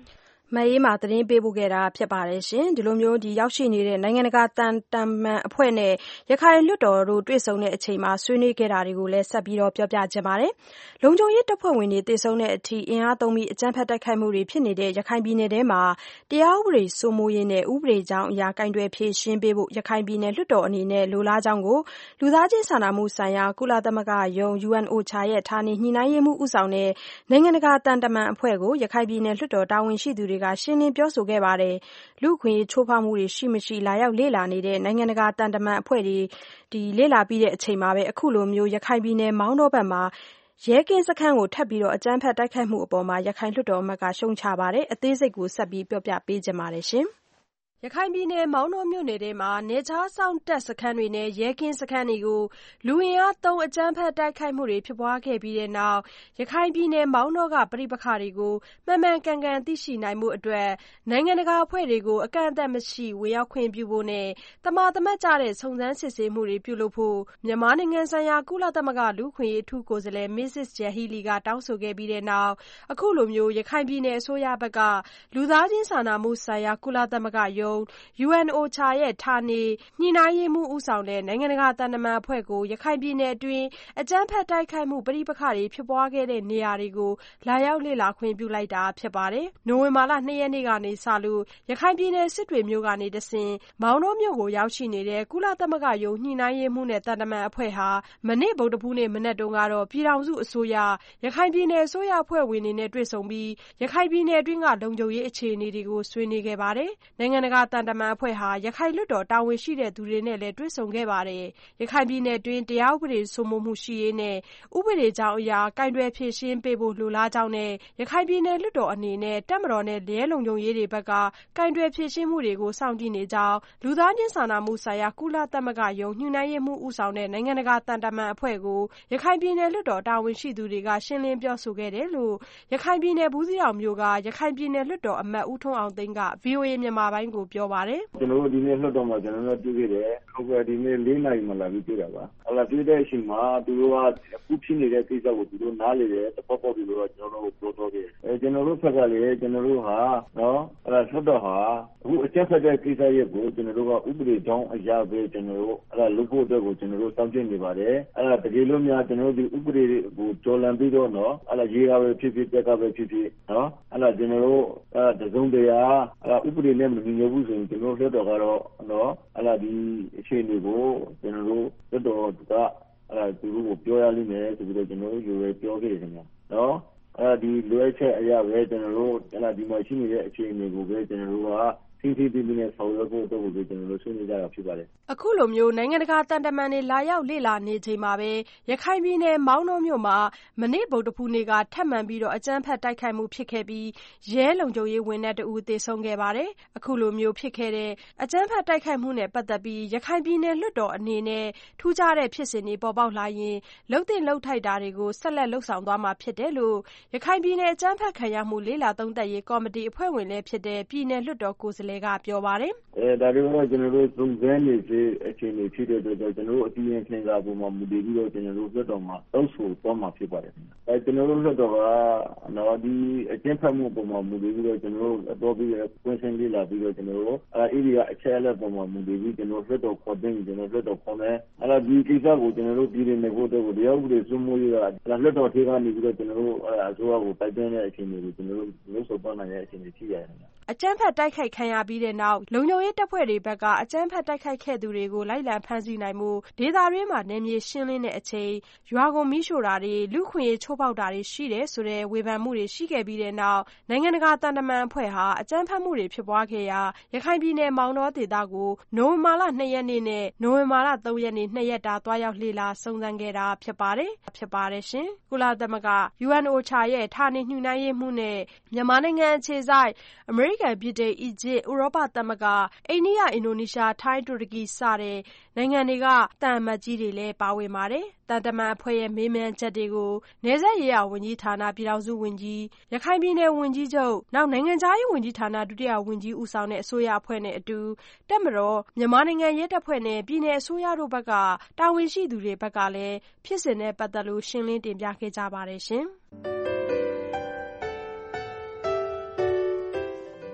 မအေးမာသတင်းပေးပို့ခဲ့တာဖြစ်ပါတယ်ရှင်။ဒီလိုမျိုးရောက်ရှိနေတဲ့နိုင်ငံတကာတန်မန်အဖွဲ့နဲ့ရခိုင်လွှတ်တော်တို့တွေ့ဆုံတဲ့အချိန်မှာဆွေးနွေးခဲ့တာတွေကိုလည်းဆက်ပြီးပြောပြချင်ပါတယ်။လုံခြုံရေးတပ်ဖွဲ့ဝင်တွေသေဆုံးတဲ့အထိအင်အားသုံးပြီးအကြမ်းဖက်တိုက်ခိုက်မှုတွေဖြစ်နေတဲ့ရခိုင်ပြည်နယ်ထဲမှာတရားဥပဒေစိုးမိုးရေးနဲ့ဥပဒေကြောင်းအရာကိုင်တွယ်ဖြေရှင်းပေးဖို့ရခိုင်ပြည်နယ်လွှတ်တော်အနေနဲ့လိုလားကြောင်းကိုလူသားချင်းစာနာမှုဆိုင်ရာကုလသမဂ္ဂရုံး UNOCHA ရဲ့ဌာနေညှိနှိုင်းရေးမှူးဦးဆောင်တဲ့နိုင်ငံတကာတန်မန်အဖွဲ့ကိုရခိုင်ပြည်နယ်လွှတ်တော်တာဝန်ရှိသူတွေကရှင်းလင်းပြောဆိုခဲ့ပါတယ်။လူ့အခွင့်အရေးချိုးဖောက်မှုတွေရှိမရှိလာရောက်လေ့လာနေတဲ့နိုင်ငံတကာတန်မန်အဖွဲ့တွေလေ့လာပြီးတဲ့အချိန်မှာပဲအခုလိုမျိုးရခိုင်ပြည်နယ်မောင်တောဘက်မှာရဲကင်းစခန်းကိုထပ်ပြီးအကြမ်းဖက်တိုက်ခိုက်မှုအပေါ်မှာရခိုင်လွှတ်တော်အမတ်ကရှုံချပါတယ်။အသေးစိတ်ကိုဆက်ပြီးပြောပြပေးချင်ပါတယ်ရှင်။ရခိုင်ပြည်နယ်မောင်တောမြို့နယ်ထဲမှာနယ်ခြားစောင့်တပ်စခန်းတွေနဲ့ရဲကင်းစခန်းတွေကိုလူအင်အားသုံးအကြမ်းဖက်တိုက်ခိုက်မှုတွေဖြစ်ပွားခဲ့ပြီးတဲ့နောက်ရခိုင်ပြည်နယ်မောင်တောကပဋိပက္ခတွေကိုမှန်မှန်ကန်ကန်သိရှိနိုင်မှုအတွက်နိုင်ငံတကာအဖွဲ့တွေကိုအကန့်အသတ်မရှိဝင်ရောက်ခွင့်ပြုဖို့နဲ့တမာတမတ်ကျတဲ့စုံစမ်းစစ်ဆေးမှုတွေပြုလုပ်ဖို့မြန်မာနိုင်ငံဆိုင်ရာကုလသမဂ္ဂလူ့အခွင့်အရေးအထူးကိုယ်စားလှယ် Mrs. Yanghee Lee ကတောင်းဆိုခဲ့ပြီးတဲ့နောက်အခုလိုမျိုးရခိုင်ပြည်နယ်အစိုးရဘက်ကလူသားချင်းစာနာမှုဆိုင်ရာကုလသမဂ္ဂရုံးUNOCHA ရဲ့ဌာနေညှိနှိုင်းရေးမှူးဦးဆောင်တဲ့နိုင်ငံတကာတန်မန်အဖွဲ့ကိုရခိုင်ပြည်နယ်အတွင်းအကြမ်းဖက်တိုက်ခိုက်မှုပဋိပက္ခတွေဖြစ်ပွားခဲ့တဲ့နေရာတွေကိုလာရောက်လေ့လာခွင့်ပြုလိုက်တာဖြစ်ပါတယ်။နိုဝင်ဘာလ 2 ရက်နေ့ကနေစလို့ရခိုင်ပြည်နယ်စစ်တွေမြို့ကနေတဆင့်မောင်တောမြို့ကိုရောက်ရှိနေတဲ့ကုလသမဂ္ဂရုံးညှိနှိုင်းရေးမှူးနဲ့တန်မန်အဖွဲ့ဟာမနေ့ဗုဒ္ဓဟူးနေ့မနက်တုန်းကတော့ပြည်ထောင်စုအစိုးရရခိုင်ပြည်နယ်အစိုးရအဖွဲ့ဝင်တွေနဲ့တွေ့ဆုံပြီးရခိုင်ပြည်နယ်အတွင်းကလုံခြုံရေးအခြေအနေတွေကိုဆွေးနွေးခဲ့ပါတယ်။နိုင်ငံတကာတန်မန်အဖွဲ့ဟာရခိုင်လွှတ်တော်တာဝန်ရှိတဲ့သူတွေနဲ့လည်းတွေ့ဆုံခဲ့ပါတယ်။ရခိုင်ပြည်နယ်တွင်းတရားဥပဒေစိုးမိုးမှုရှိရေးနဲ့ဥပဒေကြောင်းအရာကိုင်တွယ်ဖြေရှင်းပေးဖို့လိုလားကြောင်းနဲ့ရခိုင်ပြည်နယ်လွှတ်တော်အနေနဲ့တပ်မတော်နဲ့ရဲလုံခြုံရေးတွေဘက်ကကိုင်တွယ်ဖြေရှင်းမှုတွေကိုစောင့်ကြည့်နေကြောင်းလူသားချင်းစာနာမှုဆိုင်ရာကုလသမဂ္ဂရုံးညှိနှိုင်းရေးမှူးဦးဆောင်တဲ့နိုင်ငံတကာတန်မန်အဖွဲ့ကိုရခိုင်ပြည်နယ်လွှတ်တော်တာဝန်ရှိသူတွေကရှင်းလင်းပြောဆိုခဲ့တယ်လို့ရခိုင်ပြည်နယ်ဘူးသီးတောင်မြို့ကရခိုင်ပြည်နယ်လွှတ်တော်အမတ်ဦးထွန်းအောင်သိန်းက VOA မြန်မာပိုင်းကိုပြောပါတယ်။ကျွန်တော်တို့ဒီနေ့လွှတ်တော်မှာကျွန်တော်တို့တွေ့ခဲ့တယ်။ဟုတ်ကဲ့ဒီနေ့4 နာရီမှလာပြီးတွေ့တာပါ။တွေ့တဲ့အချိန်မှာသူတို့ကအခုဖြစ်နေတဲ့ကိစ္စကိုသူတို့နားလေတယ်တပတ်ပြီးတော့ကျွန်တော်တို့ပြောတော့တယ်။ကျွန်တော်တို့ဘက်ကလည်းကျွန်တော်တို့ဟာနော်လွှတ်တော်ဟာအခုအချက်ဖက်တဲ့ကိစ္စရဲ့ကိုကျွန်တော်တို့ကဥပဒေကြောင်းအရာပဲကျွန်တော်တို့လုပ်ဖို့အတွက်ကိုကျွန်တော်တို့စောင့်ကြည့်နေပါတယ်။တကယ်လို့များကျွန်တော်တို့ဒီဥပဒေကိုကျော်လန်ပြီးတော့နော်ရေးကပဲဖြစ်ဖြစ်တက်ကပဲဖြစ်ဖြစ်နော်ကျွန်တော်တို့တစုံတရာဥပဒေနဲ့မညီညွတ်ဘူးဆိုရင်ကျွန်တော်တို့လွှတ်တော်ကတော့နော်ဒီအခြေအနေကိုကျွန်တော်တို့လွှတ်တော်ကသူတို့ကိုပြောရလိမ့်မယ်ဆိုပြီးတော့ကျွန်တော်တို့ယူရပြောခဲ့တယ်ခင်ဗျာနော်ဒီလွှဲချက်အရာပဲကျွန်တော်တို့ဒီမှာရှိနေတဲ့အခြေအနေကိုပဲကျွန်တော်တို့ကထိထိပြီးပြီးနဲ့ဆောင်ရွက်ဖို့အတွက်ကိုကျွန်တော်တို့ဆွေးနွေးကြတာဖြစ်ပါတယ်။အခုလိုမျိုးနိုင်ငံတကာတန်တမန်တွေလာရောက်လေ့လာနေချိန်မှာပဲရခိုင်ပြည်နယ်မောင်တောမြို့မှာမနေ့ဗုဒ္ဓဟူးနေ့ကထပ်မံပြီးတော့အကြမ်းဖက်တိုက်ခိုက်မှုဖြစ်ခဲ့ပြီးရဲလုံခြုံရေးဝန်ထမ်းတဦးသေဆုံးခဲ့ပါတယ်။အခုလိုမျိုးဖြစ်ခဲ့တဲ့အကြမ်းဖက်တိုက်ခိုက်မှုနဲ့ပတ်သက်ပြီးရခိုင်ပြည်နယ်လွှတ်တော်အနေနဲ့ထူးခြားတဲ့ဖြစ်စဉ်တွေပေါ်ပေါက်လာရင်လှုပ်တဲ့လှုပ်ထိုက်တာတွေကိုဆက်လက်လှုပ်ဆောင်သွားမှာဖြစ်တယ်လို့ရခိုင်ပြည်နယ်အကြမ်းဖက်ခံရမှုလေ့လာသုံးသပ်ရေးကော်မတီအဖွဲ့ဝင်လည်းဖြစ်တဲ့ပြည်နယ်လွှတ်တော်ကိုယ်စားလှယ်ကပြောပါတယ်။ဒါတွေကကျွန်တော်တို့သုံးသပ်နေတဲ့အခြေအနေဖြစ်တဲ့အတွက်ကျွန်တော်တို့အပြင်းထန်စာပုံမှာမူတည်ပြီးတော့ကျွန်တော်တို့လွှတ်တော်မှာတောင်းဆိုသွားမှာဖြစ်ပါတယ်။ကျွန်တော်တို့လွှတ်တော်ကနော်ဒီအကျဉ်းဖတ်မှုပုံမှာမူတည်ပြီးတော့ကျွန်တော်တို့တော့ပြီးကွင်းဆင်းလေးလာပြီးတော့ကျွန်တော်တို့အေရီယာအချက်အလက်ပုံမှာမူတည်ပြီးကျွန်တော်လွှတ်တော်ခေါ်တဲ့ကျွန်တော်လွှတ်တော်ခေါ်မယ်။ဒီကိစ္စကိုကျွန်တော်တို့ပြည်နေဖို့အတွက်ကိုတရားဥပဒေစိုးမိုးရေးကလွှတ်တော်ထေကနေပြီးတော့ကျွန်တော်တို့အစိုးရကိုတိုက်တွန်းတဲ့အခြေအနေကိုကျွန်တော်တို့လုပ်ဆောင်သွားနိုင်တဲ့အခြေအနေရှိရတယ်။အကြမ်းဖက်တိုက်ခိုက်ခံရပြီးတဲ့နောက်လုံခြုံရေးတပ်ဖွဲ့တွေဘက်ကအကြမ်းဖက်တိုက်ခိုက်ခဲ့သူတွေကိုလိုက်လံဖမ်းဆီးနိုင်မှုဒေသတွင်းမှာနယ်မြေရှင်းလင်းတဲ့အချိန်ရွာကိုမီးရှို့တာတွေလူခွင့်ရေးချိုးဖောက်တာတွေရှိတယ်ဆိုတဲ့ဝေဖန်မှုတွေရှိခဲ့ပြီးတဲ့နောက်နိုင်ငံတကာတန်တမန်အဖွဲ့ဟာအကြမ်းဖက်မှုတွေဖြစ်ပွားခဲ့ရာရခိုင်ပြည်နယ်မောင်တောဒေသကိုနိုဝင်ဘာလ 2 ရက်နေ့နဲ့နိုဝင်ဘာလ 3 ရက်နေ့2ရက်တာတွားရောက်လေ့လာစုံစမ်းခဲ့တာဖြစ်ပါတယ်ရှင်။ကုလသမဂ္ဂ UNOCHA ရဲ့ဌာနေညှိနှိုင်းရေးမှူးနဲ့မြန်မာနိုင်ငံအခြေစိုက်အမေရိကန်ဗြိတိန်အီဂျစ်ဥရောပသမဂ္ဂအိန္ဒိယအင်ဒိုနီးရှားထိုင်းတူရကီစတဲ့နိုင်ငံတွေကသံအမတ်ကြီးတွေလည်းပါဝင်ပါတယ်။တန်တမန်အဖွဲ့ရဲ့မေးမြန်းချက်တွေကိုနယ်စပ်ရေးရာဝန်ကြီးဌာနပြည်ထောင်စုဝန်ကြီးရခိုင်ပြည်နယ်ဝန်ကြီးချုပ်နောက်နိုင်ငံခြားရေးဝန်ကြီးဌာနဒုတိယဝန်ကြီးဦးဆောင်တဲ့အစိုးရအဖွဲ့နဲ့အတူတပ်မတော်မြန်မာနိုင်ငံရဲတပ်ဖွဲ့နဲ့ပြည်နယ်အစိုးရတို့ဘက်ကတာဝန်ရှိသူတွေဘက်ကလည်းဖြစ်စဉ်နဲ့ပတ်သက်လို့ရှင်းလင်းတင်ပြခဲ့ကြပါတယ်ရှင်။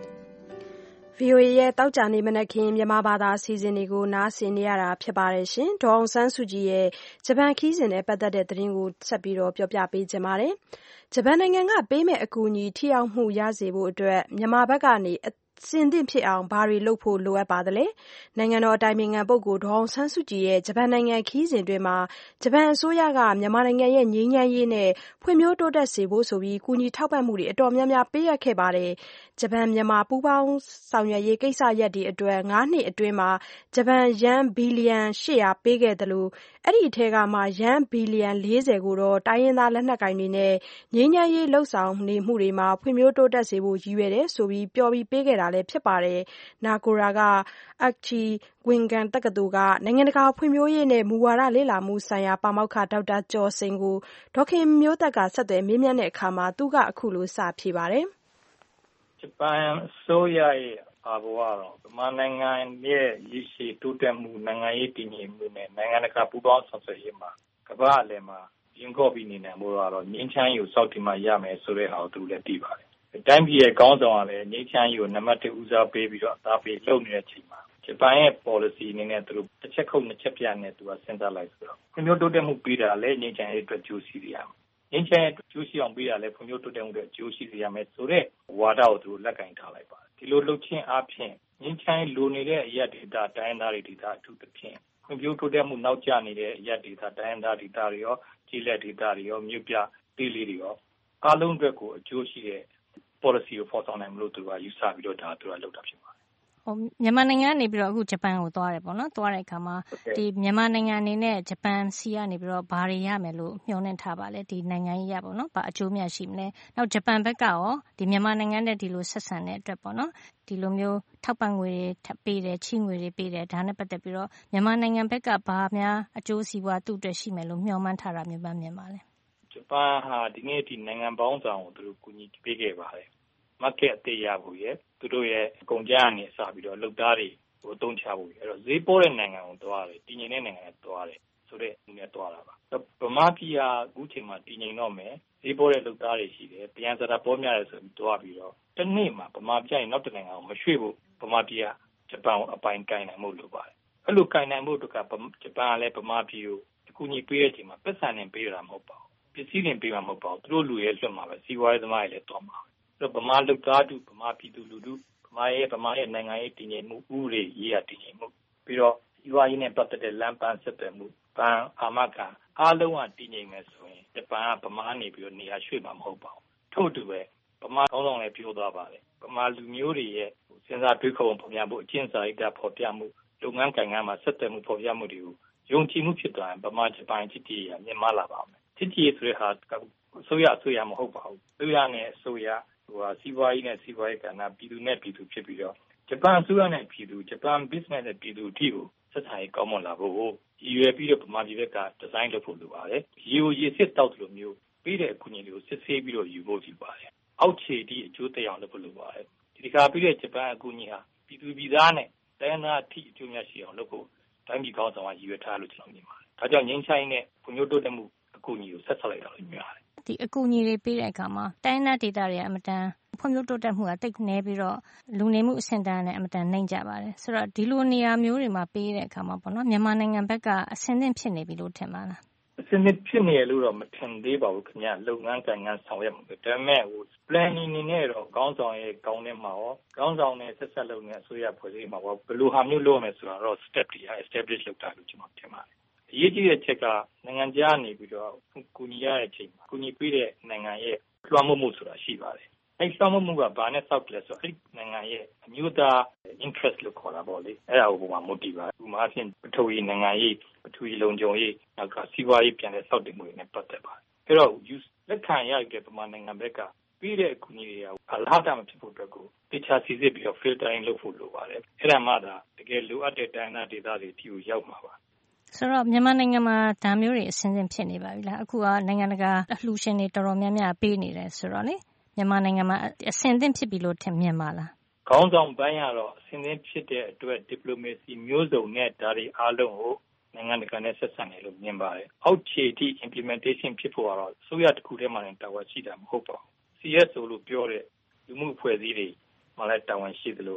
VOA ရဲ့သောကြာနေ့မနက်ခင်းမြန်မာဘာသာအစီအစဉ်တွေကိုနားဆင်နေရတာဖြစ်ပါတယ်ရှင်။ဒေါ်အောင်ဆန်းစုကြည်ရဲ့ဂျပန်ခရီးစဉ်နဲ့ပတ်သက်တဲ့သတင်းကိုဆက်ပြီးပြောပြပေးချင်ပါတယ်။ဂျပန်နိုင်ငံကပေးမဲ့အကူအညီထိရောက်မှုရစေဖို့အတွက်မြန်မာဘက်ကနေအဆင်သင့်ဖြစ်အောင်ဘာတွေလုပ်ဖို့လိုအပ်ပါသလဲ။နိုင်ငံတော်အတိုင်ပင်ခံပုဂ္ဂိုလ်ဒေါ်အောင်ဆန်းစုကြည်ရဲ့ဂျပန်နိုင်ငံခရီးစဉ်အတွင်းဂျပန်အစိုးရကမြန်မာနိုင်ငံရဲ့ငြိမ်းချမ်းရေးနဲ့ဖွံ့ဖြိုးတိုးတက်စေဖို့ဆိုပြီးကူညီထောက်ပံ့မှုတွေအတော်များများပေးအပ်ခဲ့ပါတယ်။ဂျပန်မြန်မာပူးပေါင်းဆောင်ရွက်ရေးကိစ္စရပ်တွေအတွက် 5 နှစ်အတွင်းဂျပန်ယန်းဘီလီယံ 800 ပေးခဲ့သလိုအဲဒီအထဲကမှယန်းဘီလီယံ 40 ကိုတော့တိုင်းရင်းသားလက်နက်ကိုင်တွေနဲ့ငြိမ်းချမ်းရေးလှုပ်ဆောင်နေမှုတွေမှာဖွံ့ဖြိုးတိုးတက်စေဖို့ရည်ရွယ်တယ်ဆိုပြီးပြောပြီးပေးခဲ့တာလည်းဖြစ်ပါတယ်။ Nakora က Aichi Wingan တက္ကသိုလ်ကနိုင်ငံတကာဖွံ့ဖြိုးရေးနဲ့မူဝါဒလေ့လာမှုဆိုင်ရာပါမောက္ခဒေါက်တာကျော်စိန်ကိုဒေါ်ခင်မျိုးသက်ကဆက်သွယ်မေးမြန်းတဲ့အခါမှာသူကအခုလိုစဖြေပါတယ်။ဂျပန်အစိုးရရဲ့အာဘောကတော့မြန်မာနိုင်ငံရဲ့ရည်ရှိတိုးတက်မှုနိုင်ငံရေးတည်ငြိမ်မှုနဲ့နိုင်ငံတကာပူးပေါင်းဆောင်ရွက်ရေးမှာကမ္ဘာအလယ်မှာရင်ခေါ်ပြီးနေနိုင်မှုကတော့ငြိမ်းချမ်းရေးကိုစောင့်တည်မှရမယ်ဆိုတဲ့ဟာကိုသူလည်းသိပါတယ်။တိုင်းပြည်ရဲ့ခေါင်းဆောင်ကလည်းငြိမ်းချမ်းရေးကိုနံပါတ်1ဦးစားပေးပြီးတော့အသားပေးလုပ်နေတဲ့အချိန်မှာဂျပန်ရဲ့ policy အနေနဲ့သူတို့တစ်ချက်ခုတ်နှစ်ချက်ပြနဲ့သူကစဉ်းစားလိုက်ဆိုတော့ဖွံ့ဖြိုးတိုးတက်မှုပေးတာလည်းငြိမ်းချမ်းရေးအတွက်ကြိုးစီရမယ်။ငြိမ်းချမ်းရေးကြိုးစီအောင်ပေးတာလည်းဖွံ့ဖြိုးတိုးတက်မှုအတွက်ကြိုးစီရမယ်ဆိုတဲ့ဝါဒကိုသူတို့လက်ကင်ထားလိုက်ပါတယ်။ဒီလိုလှုပ်ခြင်းအပြင်ငြိမ်းချမ်းရေးလိုနေတဲ့အရာဒေတာတိုင်းသားတွေဒေတာအထူးသဖြင့်ဖွံ့ဖြိုးတိုးတက်မှုနောက်ကျနေတဲ့အရာဒေတာတိုင်းသားဒေတာတွေရောကြီးလက်ဒေတာတွေရောမြို့ပြဒေသတွေရောအားလုံးအတွက်ကိုအကျိုးရှိတဲ့ policy ကိုဖော်ဆောင်နိုင်မလို့သူကယူဆပြီးတော့ဒါသူကလုပ်တာဖြစ်ပါတယ်မြန်မာနိုင်ငံကနေပြီးတော့အခုဂျပန်ကိုသွားတယ်ပေါ့နော်သွားတဲ့အခါမှာဒီမြန်မာနိုင်ငံအနေနဲ့ဂျပန်စီကနေပြီးတော့ဘာတွေရမယ်လို့မျှော်လင့်ထားပါလဲဒီနိုင်ငံရေးရပေါ့နော်ဘာအကျိုးမြတ်ရှိမလဲနောက်ဂျပန်ဘက်ကရောဒီမြန်မာနိုင်ငံနဲ့ဒီလိုဆက်ဆံတဲ့အတွက်ပေါ့နော်ဒီလိုမျိုးထောက်ပံ့ငွေတွေထပ်ပေးတယ်ချီးငွေတွေပေးတယ်ဒါနဲ့ပတ်သက်ပြီးတော့မြန်မာနိုင်ငံဘက်ကဘာများအကျိုးစီးပွားသူ့အတွက်ရှိမယ်လို့မျှော်မှန်းထားတာမျိုးမှမြင်ပါလဲဂျပန်ဟာဒီနေ့ဒီနိုင်ငံပေါင်းဆောင်ကိုသူတို့ကူညီပေးခဲ့ပါတယ်market အသေးရဖို့ရယ်သူတို့ရဲ့အကုန်ကြမ်းနေစပြီးတော့လုပ်သားတွေကိုအသုံးချဖို့ရယ်အဲ့တော့ဈေးပေါ်တဲ့နိုင်ငံကိုသွားတယ်တည်ငြိမ်တဲ့နိုင်ငံကိုသွားတယ်ဆိုတဲ့နည်းနဲ့သွားတာပါဗမာပြည်ဟာအခုချိန်မှာတည်ငြိမ်တော့မယ်ဈေးပေါ်တဲ့လုပ်သားတွေရှိတယ်ပြန်စတာပေါ်များတယ်ဆိုပြီးသွားပြီးတော့တနေ့မှာဗမာပြည်ရင်နောက်တစ်နိုင်ငံကိုမရွှေ့ဖို့ဗမာပြည်ကဂျပန်ကိုအပိုင်ကိုင်နိုင်မှုလိုပါတယ်အဲ့လိုကိုင်နိုင်မှုတို့ကဂျပန်ကလည်းဗမာပြည်ကိုအကူအညီပေးတဲ့အချိန်မှာပတ်စံနဲ့ပေးရတာမဟုတ်ပါဘူးပစ္စည်းတွေပေးမှာမဟုတ်ပါဘူးသူတို့လူရဲ့လွတ်မှာပဲစီးပွားရေးသမားတွေလည်းသွားမှာဗမာလူသားတို့ဗမာပြည်သူလူထုဗမာရဲ့နိုင်ငံရေးတည်ငြိမ်မှုဥပဒေရေးရတည်ငြိမ်မှုပြီးတော့ဒီဝါရေးနဲ့ပတ်သက်တဲ့လမ်းပန်းဆက်သွယ်မှုဗန်အာမခံအားလုံးကတည်ငြိမ်မယ်ဆိုရင်ဂျပန်ကဗမာနေပြီးတော့နေရာရွှေ့မှာမဟုတ်ပါဘူးထို့တူပဲဗမာကောင်းဆောင်လည်းပြောသွားပါတယ်ဗမာလူမျိုးတွေရဲ့စဉ်းစားတွေးခေါ်ပုံဖော်ပြမှုအကျင့်စာရိတ္တဖော်ပြမှုလုပ်ငန်းကိုင်ငန်းမှာဆက်သွယ်မှုဖော်ပြမှုတွေကိုယုံကြည်မှုဖြစ်သွားရင်ဗမာဂျပန်ချစ်ကြည်ရမြင့်မားလာပါမယ်ချစ်ကြည်ဆိုတဲ့ဟာအစိုးရမဟုတ်ပါဘူးအစိုးရနဲ့အစိုးရစီးပွားရေးနဲ့စီးပွားရေးကဏ္ဍပြည်သူနဲ့ပြည်သူဖြစ်ပြီးတော့ဂျပန်အစိုးရနဲ့ပြည်သူဂျပန် business နဲ့ပြည်သူအထိကိုဆက်ဆံရေးကောင်းမွန်လာဖို့ရည်ရွယ်ပြီးတော့ဗမာပြည်ဘက်ကဒီဇိုင်းလုပ်ဖို့လိုပါတယ်ရေကိုရေစစ်တောက်လိုမျိုးပြီးတဲ့အကူအညီတွေကိုစစ်ဆေးပြီးတော့ယူဖို့လိုပါတယ်အောက်ခြေဒီအကျိုးတရားလုပ်ဖို့လိုပါတယ်ဒီခါပြီးတဲ့ဂျပန်အကူအညီဟာပြည်သူပြည်သားနဲ့တိုင်းသားအထိအကျိုးများရှိအောင်လုပ်ဖို့တိုင်းပြည်ကောင်းဆောင်ကရည်ရွယ်ထားလို့ကျွန်တော်မြင်ပါတယ်ဒါကြောင့်ငြိမ်းချမ်းရေးနဲ့ဖွံ့ဖြိုးတိုးတက်မှုအကူအညီကိုဆက်ဆက်လိုက်တာလို့မြင်ပါတယ်ဒီအကူအညီတွေပေးတဲ့အခါမှာတိုင်းဒေသဒေသတွေအမတန်ဖွံ့ဖြိုးတိုးတက်မှုကတိတ်နေပြီးတော့လူနေမှုအဆင့်တန်းနဲ့အမတန်နှိမ့်ကြပါတယ်ဆိုတော့ဒီလိုနေရာမျိုးတွေမှာပေးတဲ့အခါမှာပေါ့နော်မြန်မာနိုင်ငံဘက်ကအဆင်သင့်ဖြစ်နေပြီလို့ထင်ပါလားအဆင်သင့်ဖြစ်နေရလို့တော့မထင်သေးပါဘူးခင်ဗျလုပ်ငန်းကိုင်ငန်းဆောင်ရွက်မှုဒါပေမဲ့planning နေနဲ့တော့ခေါင်းဆောင်ရဲ့ကောင်းတဲ့မှာရောခေါင်းဆောင်နဲ့ဆက်ဆက်လုပ်နေအစိုးရဖွဲ့စည်းမှာရောဘယ်လိုဟာမျိုးလုပ်မယ်ဆိုတာတော့ step တွေ establish လုပ်တာလို့ကျွန်တော်ထင်ပါတယ်အရေးကြီးတဲ့ချက်ကနိုင်ငံခြားနေပြီးတော့ကူညီရတဲ့အချိန်မှာကူညီပေးတဲ့နိုင်ငံရဲ့လွှမ်းမိုးမှုဆိုတာရှိပါတယ်။အဲဒီလွှမ်းမိုးမှုကဘာနဲ့စောက်ကြလဲဆိုတော့အဲဒီနိုင်ငံရဲ့အမျိုးသား interest လို့ခေါ်တာပေါ့လေ။အဲ့ဒါကိုမူတည်ပါတယ်။ဥပမာအဖြစ်ပထဝီနိုင်ငံရေးပထဝီလုံခြုံရေးနောက်ကစီးပွားရေးပြန်လည်စောင့်တည်မှုတွေနဲ့ပတ်သက်ပါတယ်။အဲ့တော့လက်ခံရတဲ့ဗမာနိုင်ငံဘက်ကပြီးတဲ့အကူအညီတွေကအလားတမဖြစ်ဖို့အတွက်ကိုတခြားစီစစ်ပြီးတော့ filtering လုပ်ဖို့လိုပါတယ်။အဲ့ဒါမှသာတကယ်လိုအပ်တဲ့တိုင်းဒေသတွေအထိကိုရောက်မှာပါဆိုတော့မြန်မာနိုင်ငံမှာဒါမျိုးတွေအဆင်သင့်ဖြစ်နေပါပြီလားအခုကနိုင်ငံတကာအလှူရှင်တွေတော်တော်များများပေးနေတယ်ဆိုတော့လေမြန်မာနိုင်ငံမှာအဆင်သင့်ဖြစ်ပြီလို့ထင်မြင်ပါလားခေါင်းဆောင်ပိုင်းကတော့အဆင်သင့်ဖြစ်တဲ့အတွက် diplomacy မျိုးစုံနဲ့ဒါတွေအားလုံးကိုနိုင်ငံတကာနဲ့ဆက်ဆံတယ်လို့မြင်ပါတယ်အောက်ခြေထိ implementation ဖြစ်ဖို့ကတော့အစိုးရတစ်ခုတည်းမှလည်းတာဝန်ရှိတာမဟုတ်ပါဘူး CSO လို့ပြောတဲ့လူမှုအဖွဲ့အစည်းတွေမှလည်းတာဝန်ရှိသလို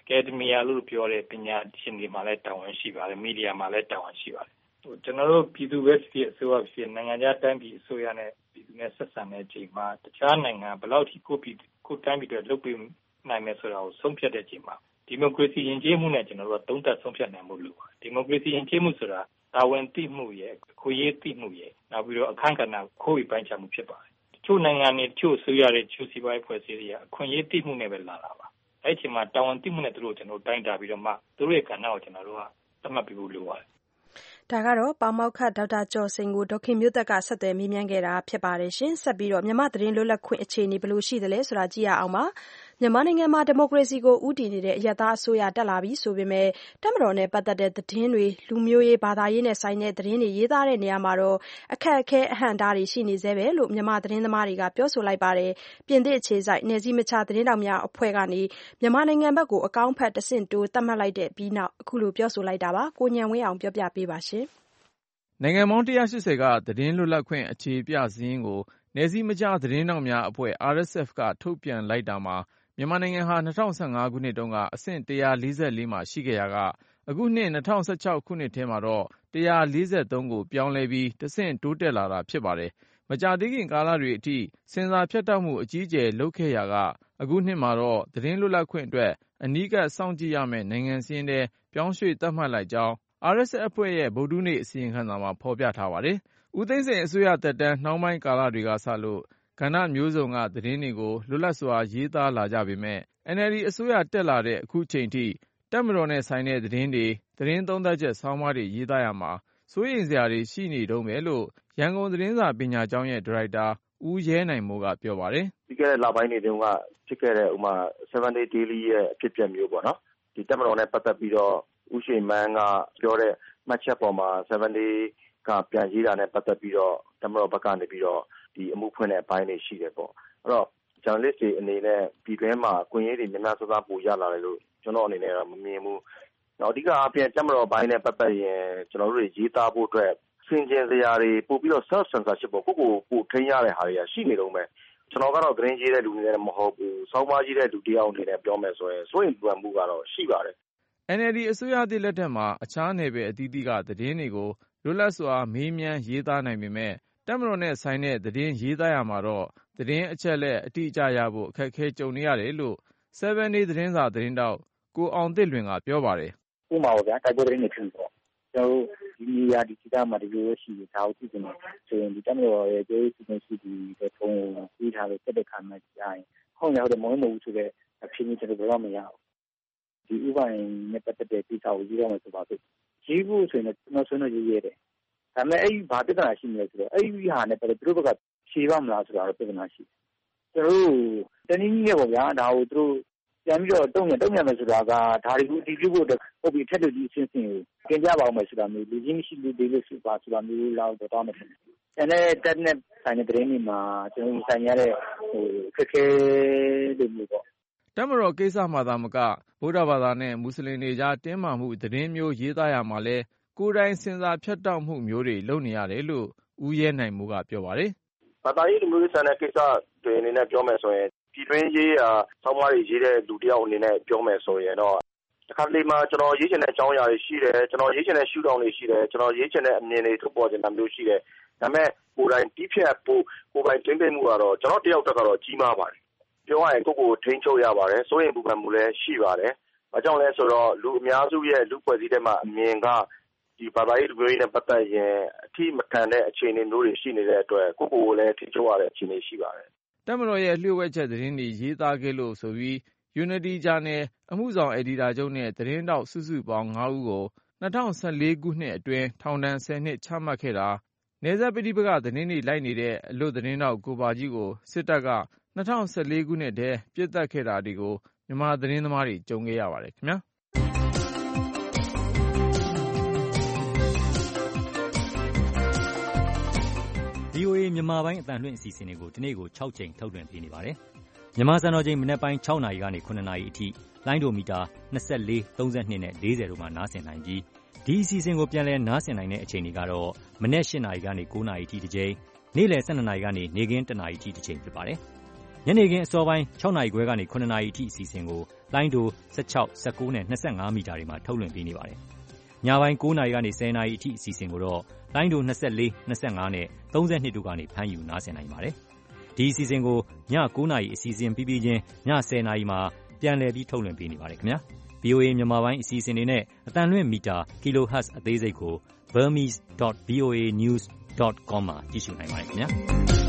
academia လို့ပြောတဲ့ပညာရှင်တွေမှာလည်းတာဝန်ရှိပါတယ်မီဒီယာမှာလည်းတာဝန်ရှိပါတယ်ကျွန်တော်တို့ပြည်သူပဲဖြစ်အစိုးရဖြစ်နိုင်ငံခြားတိုင်းပြည်အစိုးရနဲ့ပြည်သူနဲ့ဆက်ဆံတဲ့အချိန်မှာတခြားနိုင်ငံဘယ်လောက်ထိကိုတိုင်းပြည်တွေလုပ်ပေးနိုင်မယ်ဆိုတာကိုဆုံးဖြတ်တဲ့အချိန်မှာဒီမိုကရေစီယဉ်ကျေးမှုနဲ့ကျွန်တော်တို့သုံးသပ်ဆုံးဖြတ်နိုင်မှုလို့ပါဒီမိုကရေစီယဉ်ကျေးမှုဆိုတာတာဝန်သိမှုရဲ့ခွင့်ရေးသိမှုရဲ့နောက်ပြီးတော့အခန့်ကဏ္ဍခိုးပြီးပိုင်းခြားမှုဖြစ်ပါတယ်တချို့နိုင်ငံတွေတချို့အစိုးရတွေတချို့စီးပွားရေးဖွဲ့စည်းတွေအခွင့်ရေးသိမှုနဲ့ပဲလာတာပါအဲ့ဒီအချိန်မှာတာဝန်သိမှုနဲ့တို့ကျွန်တော်တိုင်းတာပြီးတော့မှတို့ရဲ့ကဏ္ဍကိုကျွန်တော်တို့ကသတ်မှတ်ပြီးလို့လိုပါတယ်ဒါကတော့ပေါမောက္ခဒေါက်တာကျော်စိန်ကိုဒေါခင်မျိုးသက်ကဆက်သွယ်မေးမြန်းခဲ့တာဖြစ်ပါတယ်ရှင်ဆက်ပြီးတော့မြန်မာသတင်းလွတ်လပ်ခွင့်အခြေအနေဘယ်လိုရှိသလဲဆိုတာကြည့်ရအောင်ပါမြန်မာနိုင်ငံမှာဒီမိုကရေစီကိုဦးတည်နေတဲ့အရပ်သားအစိုးရတက်လာပြီဆိုပေမဲ့တပ်မတော်နဲ့ပတ်သက်တဲ့သတင်းတွေလူမျိုးရေးဘာသာရေးနဲ့ဆိုင်တဲ့သတင်းတွေရေးသားတဲ့နေရာမှာတော့အခက်အခဲအဟန့်အတားတွေရှိနေသေးပဲလို့မြန်မာသတင်းသမားတွေကပြောဆိုလိုက်ပါတယ်ပြင်သစ်အခြေစိုက်နယ်စည်းမခြားသတင်းတောက်များအဖွဲ့ကနေမြန်မာနိုင်ငံဘက်ကိုအကောင်းဖက်တဆင့်တိုးသတ်မှတ်လိုက်တဲ့ပြီးနောက်အခုလိုပြောဆိုလိုက်တာပါကိုဉာဏ်ဝင်းအောင်ပြောပြပေးပါရှင်နိုင်ငံပေါင်း180ကသတင်းလွတ်လပ်ခွင့်အခြေပြစည်းရင်းကိုနယ်စည်းမခြားသတင်းတောက်များအဖွဲ့ RSF ကထုတ်ပြန်လိုက်တာမှာမြန်မာနိုင်ငံဟာ2015ခုနှစ်တုန်းကအဆင့်144မှာရှိခဲ့ရာကအခုနှစ်2016ခုနှစ်ထဲမှာတော့143ကိုပြောင်းလဲပြီးတဆင့်တိုးတက်လာတာဖြစ်ပါတယ်။မကြာသေးခင်ကာလတွေအထိစင်စာဖြတ်တောက်မှုအကြီးအကျယ်လုပ်ခဲ့ရာကအခုနှစ်မှာတော့သတင်းလွတ်လပ်ခွင့်အတွက်အနီးကပ်စောင့်ကြည့်ရမယ့်နိုင်ငံစည်းရင်းထဲပြောင်းရွှေ့သတ်မှတ်လိုက်ကြောင်းRSF အဖွဲ့ရဲ့ဗုဒ္ဓဟူးနေ့အစီရင်ခံစာမှာဖော်ပြထားပါတယ်။ဦးသိန်းစိန်အစိုးရသက်တမ်းနှောင်းပိုင်းကာလတွေကစလို့ကဏ္ဍမျိုးစုံကသတင်းတွေကိုလွတ်လပ်စွာရေးသားလာကြပေမဲ့ NLD အစိုးရတက်လာတဲ့အခုချိန်ထိတပ်မတော်နဲ့ဆိုင်တဲ့သတင်းတွေသတင်းသုံးသပ်ချက်ဆောင်းပါးတွေရေးသားရမှာစိုးရိမ်စရာတွေရှိနေတုန်းပဲလို့ရန်ကုန်သတင်းစာပညာကျောင်းရဲ့ဒါရိုက်တာဦးရဲနိုင်မိုးကပြောပါတယ်။ပြီးခဲ့တဲ့လပိုင်းတွေတုန်းကဖြစ်ခဲ့တဲ့ဥမာ7 day daily ရဲ့အဖြစ်အပျက်မျိုးပေါ့နော်။ဒီတပ်မတော်နဲ့ပတ်သက်ပြီးတော့ဦးရှိန်မန်းကပြောတဲ့မှတ်ချက်ပေါ်မှာ7 day ကပြန်ရေးတာနဲ့ပတ်သက်ပြီးတော့တပ်မတော်ဘက်ကနေပြီးတော့ဒီအမှုဖွင့်တဲ့အပိုင်းတွေရှိတယ်ပေါ့အဲ့တော့ journalist တွေအနေနဲ့ပြည်တွင်းမှာအခွင့်အရေးတွေများများစားစားပိုရလာတယ်လို့ကျွန်တော်အနေနဲ့တော့မမြင်ဘူးနောက်အဓိကအပြင်တပ်မတော်ဘိုင်းနဲ့ပတ်သက်ရင်ကျွန်တော်တို့ရေးသားဖို့အတွက်စင်ကြင်စရာတွေပို့ပြီးတော့ self censorship ပေါ့ကိုထိန်းရတဲ့ဟာတွေကရှိနေတော့မယ်ကျွန်တော်ကတော့သတင်းရေးတဲ့လူတွေနဲ့မဟုတ်ဘူးစောင်းမရေးတဲ့လူတယောက်အနေနဲ့ပြောမယ်ဆိုရင်စိုးရိမ်ပူပန်မှုကတော့ရှိပါတယ် NLD အစိုးရသစ်လက်ထက်မှာအခြားနယ်ပယ်အသီးသီးကသတင်းတွေကိုလွတ်လပ်စွာမေးမြန်းရေးသားနိုင်ပေမဲ့တပ်မတော်နဲ့ဆိုင်တဲ့သတင်းရေးသားရမှာတော့သတင်းအချက်လက်အတိအကျရဖို့အခက်အခဲကြုံနေရတယ်လို့7 day သတင်းစာသတင်းတောက်ကိုအောင်သစ်လွင်ကပြောပါတယ်။ဥပမာပေါ့ဗျာတိုက်ပွဲသတင်းတွေဖြစ်ပေါ့။ကျွန်တော်တို့ဒီနေရာဒီဒေသမှာဒီလိုရှိတယ်ဒါကိုသိနေဆိုရင်ဒီတပ်မတော်ရဲ့ကျေးဇူးတင်ရှိတဲ့ထုံးကိုပြီးထားလို့တက်တဲ့ခါမှကြာရင်ဟုတ်တယ်မဟုတ်ဘူးဆိုတဲ့အဖြစ်မျိုးကျွန်တော်ပြောမရဘူး။ဒီဥပဒေနဲ့ပတ်သက်တဲ့ကိစ္စကိုရေးရမယ်ဆိုပါစို့။ရေးဖို့ဆိုရင်ကျွန်တော်ဆွေးနွေးရေးရတယ်။ဒါပေမဲ့အဲ့ဒီဘာပြဿနာရှိနေလဲဆိုတော့အဲ့ဒီဟာနဲ့ပတ်သက်သူတို့ဘက်ကဖြေပါမလားဆိုတာတော့ပြဿနာရှိတယ်။ကျွန်တော်တို့တနည်းနည်းနဲ့ပေါ့ဗျာဒါကိုသူတို့ပြန်ပြီးတော့တုံ့ပြန်မယ်ဆိုတာကဒါတွေကိုဒီပြုဖို့ဟုတ်ပြီထက်လို့ဒီအချင်းချင်းကိုတင်ပြပါအောင်မယ်ဆိုတာမျိုးလူချင်းရှိလူတွေလို့ဆိုပါဆိုတာမျိုးလောက်တော့မှဖြစ်တယ်။အဲ့နဲ့တက်နဲ့ဆိုင်တဲ့သတင်းတွေမှာကျွန်တော်ဆိုင်ရတဲ့ခက်ခဲတွေမျိုးပေါ့တပ်မတော်ကိစ္စမှာသာမကဗုဒ္ဓဘာသာနဲ့မွတ်စလင်တွေကြားတင်းမာမှုသတင်းမျိုးရေးသားရမှာလဲကိုယ်တိုင်စင်စာဖြတ်တောက်မှုမျိုးတွေလုပ်နေရတယ်လို့ဦးရဲနိုင်မိုးကပြောပါတယ်။ဘာသာရေးလူမျိုးဆန်တဲ့ကိစ္စတွေအနေနဲ့ပြောမယ်ဆိုရင်ပြည်တွင်းရေးဆောင်းပါးတွေရေးတဲ့လူတယောက်အနေနဲ့ပြောမယ်ဆိုရင်တော့တခါတလေမှာကျွန်တော်ရေးချင်တဲ့အကြောင်းအရာတွေရှိတယ်ကျွန်တော်ရေးချင်တဲ့ရှုထောင့်တွေရှိတယ်ကျွန်တော်ရေးချင်တဲ့အမြင်တွေထုတ်ပေါ်ချင်တာမျိုးရှိတယ်ဒါပေမဲ့ကိုယ်တိုင်ပြီးဖြတ်ဖို့ကိုယ်ပိုင်တွင်းပိတ်မှုကတော့ကျွန်တော်တယောက်တက်ကတော့ကြီးမားပါတယ်ပြောရရင်ကိုယ်ထိန်းချုပ်ရပါတယ်စိုးရင်ပူပန်မှုလည်းရှိပါတယ်ဘာကြောင့်လဲဆိုတော့လူအများစုရဲ့လူဖွဲ့စည်းတဲ့မှာအမြင်ကဒီဘာသာရေးလူမျိုးရေးနဲ့ပတ်သက်ရင်အထိမခံတဲ့အခြေအနေမျိုးတွေရှိနေတဲ့အတွက်ကိုယ်လည်းထိချုပ်ရတဲ့အခြေအနေရှိပါတယ်တပ်မတော်ရဲ့လျှို့ဝှက်ချက်သတင်းတွေရေးသားခဲ့လို့ဆိုပြီး Unity Channel အမှုဆောင်အယ်ဒီတာချုပ်နဲ့သတင်းတောက်စုစုပေါင်း5ဦးကို2014ခုနှစ်အတွင်းထောင်ဒဏ်10နှစ်ချမှတ်ခဲ့တာနယ်စပ်ပဋိပက္ခသတင်းတွေလိုက်နေတဲ့အလွတ်သတင်းတောက်ကိုပါကြီးကိုစစ်တပ်က2014ခုနှစ်ထဲပြစ်ဒဏ်ခဲ့တာတွေကိုမြန်မာသတင်းသမားတွေကြုံခဲ့ရပါတယ်ခင်ဗျာ VOA မြန်မာပိုင်းအသံလွှင့်အစီအစဉ်တွေကိုဒီနေ့ကို6ချိန်ထုတ်လွှင့်ပေးနေပါတယ်။မြန်မာစံတော်ချိန်မနက်ပိုင်း6နာရီကနေ9နာရီအထိလိုင်းဒိုမီတာ24 32နဲ့40တို့မှာနားဆင်နိုင်ပြီးဒီအစီအစဉ်ကိုပြန်လည်နားဆင်နိုင်တဲ့အချိန်တွေကတော့မနက်8နာရီကနေ9နာရီအထိတစ်ချိန်နေ့လယ်12နာရီကနေနေ့ခင်း1နာရီအထိတစ်ချိန်ဖြစ်ပါတယ်။ညနေခင်းအစောပိုင်း6နာရီခွဲကနေ9နာရီအထိအစီအစဉ်ကိုလိုင်းတို16, 19နဲ့25မီတာတွေမှာထုတ်လွှင့်ပေးနေပါတယ်။ညပိုင်း9နာရီကနေ10နာရီအထိအစီအစဉ်ကိုတော့လိုင်းတို24, 25နဲ့32တို့ကနေဖမ်းယူနားဆင်နိုင်ပါတယ်။ဒီအစီအစဉ်ကိုည9နာရီအစီအစဉ်ပြီးပြီးချင်းည10နာရီမှာပြန်လည်ပြီးထုတ်လွှင့်ပေးနေပါတယ်ခင်ဗျာ။ VOA မြန်မာပိုင်းအစီအစဉ်တွေနဲ့အသံလွှင့်မီတာ kilohertz အသေးစိတ်ကို burmese.voanews.com မှာကြည့်ရှုနိုင်ပါတယ်ခင်ဗျာ။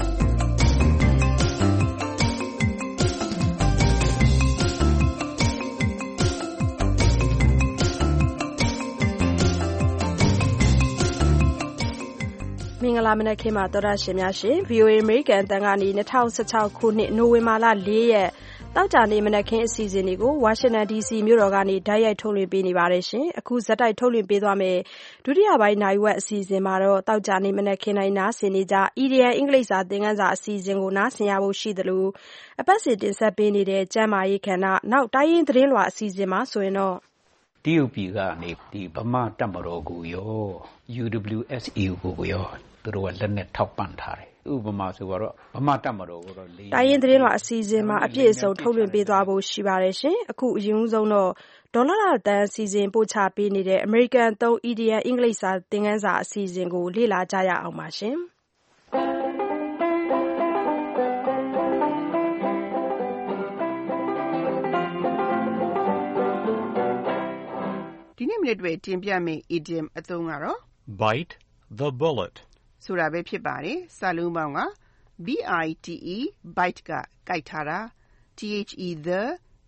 မင်္ဂလာမနက်ခင်းပါသောတာရှင်များရှင် VOA American အသံကနေ2016ခုနှစ်နိုဝင်ဘာလ4ရက်တောက်ကြနေမနက်ခင်းအစီအစဉ်တွေကို Washington DC မြို့တော်ကနေဓာတ်ရိုက်ထုတ်လွှင့်ပေးနေပါတယ်ရှင်အခုဇက်တိုက်ထုတ်လွှင့်ပေးသွားမယ်ဒုတိယပိုင်းနိုင်ဝက်အစီအစဉ်မှာတော့တောက်ကြနေမနက်ခင်းတိုင်းနားဆင်နေကြ Indian အင်္ဂလိပ်စာသင်ခန်းစာအစီအစဉ်ကိုနားဆင်ရဖို့ရှိသလိုအပတ်စဉ်တင်ဆက်ပေးနေတဲ့ကျမ်းမာရေးခန္ဓာနောက်တိုင်းရင်းသတင်းလွှာအစီအစဉ်မှာဆိုရင်တော့တရုတ်ပြည်ကနေဒီဗမာတပ်မတော်ကိုရော UWSA ကိုရောသူတို့ကလက်နက်ထောက်ပံ့ထားတယ်ဥပမာဆိုတော့ဗမာတပ်မတော်ကိုတော့တိုင်းရင်းသတင်းလွှာအစီအစဉ်မှာအပြည့်အစုံထုတ်လွှင့်ပေးသွားဖို့ရှိပါတယ်ရှင်အခုအရင်ဆုံးတော့ဒေါ်လာတန်အစီအစဉ်ပို့ချပေးနေတဲ့ American 3 Indian အင်္ဂလိပ်စာသင်ခန်းစာအစီအစဉ်ကိုလေ့လာကြရအောင်ပါရှင်ဒီနေ့မိနစ်တွေတင်ပြမယ့် idiom အသုံးကတော့ bite the bullet ဆိုတာပဲဖြစ်ပါတယ်စာလုံးပေါင်းက bite bite ကကိုက်ထားတာ the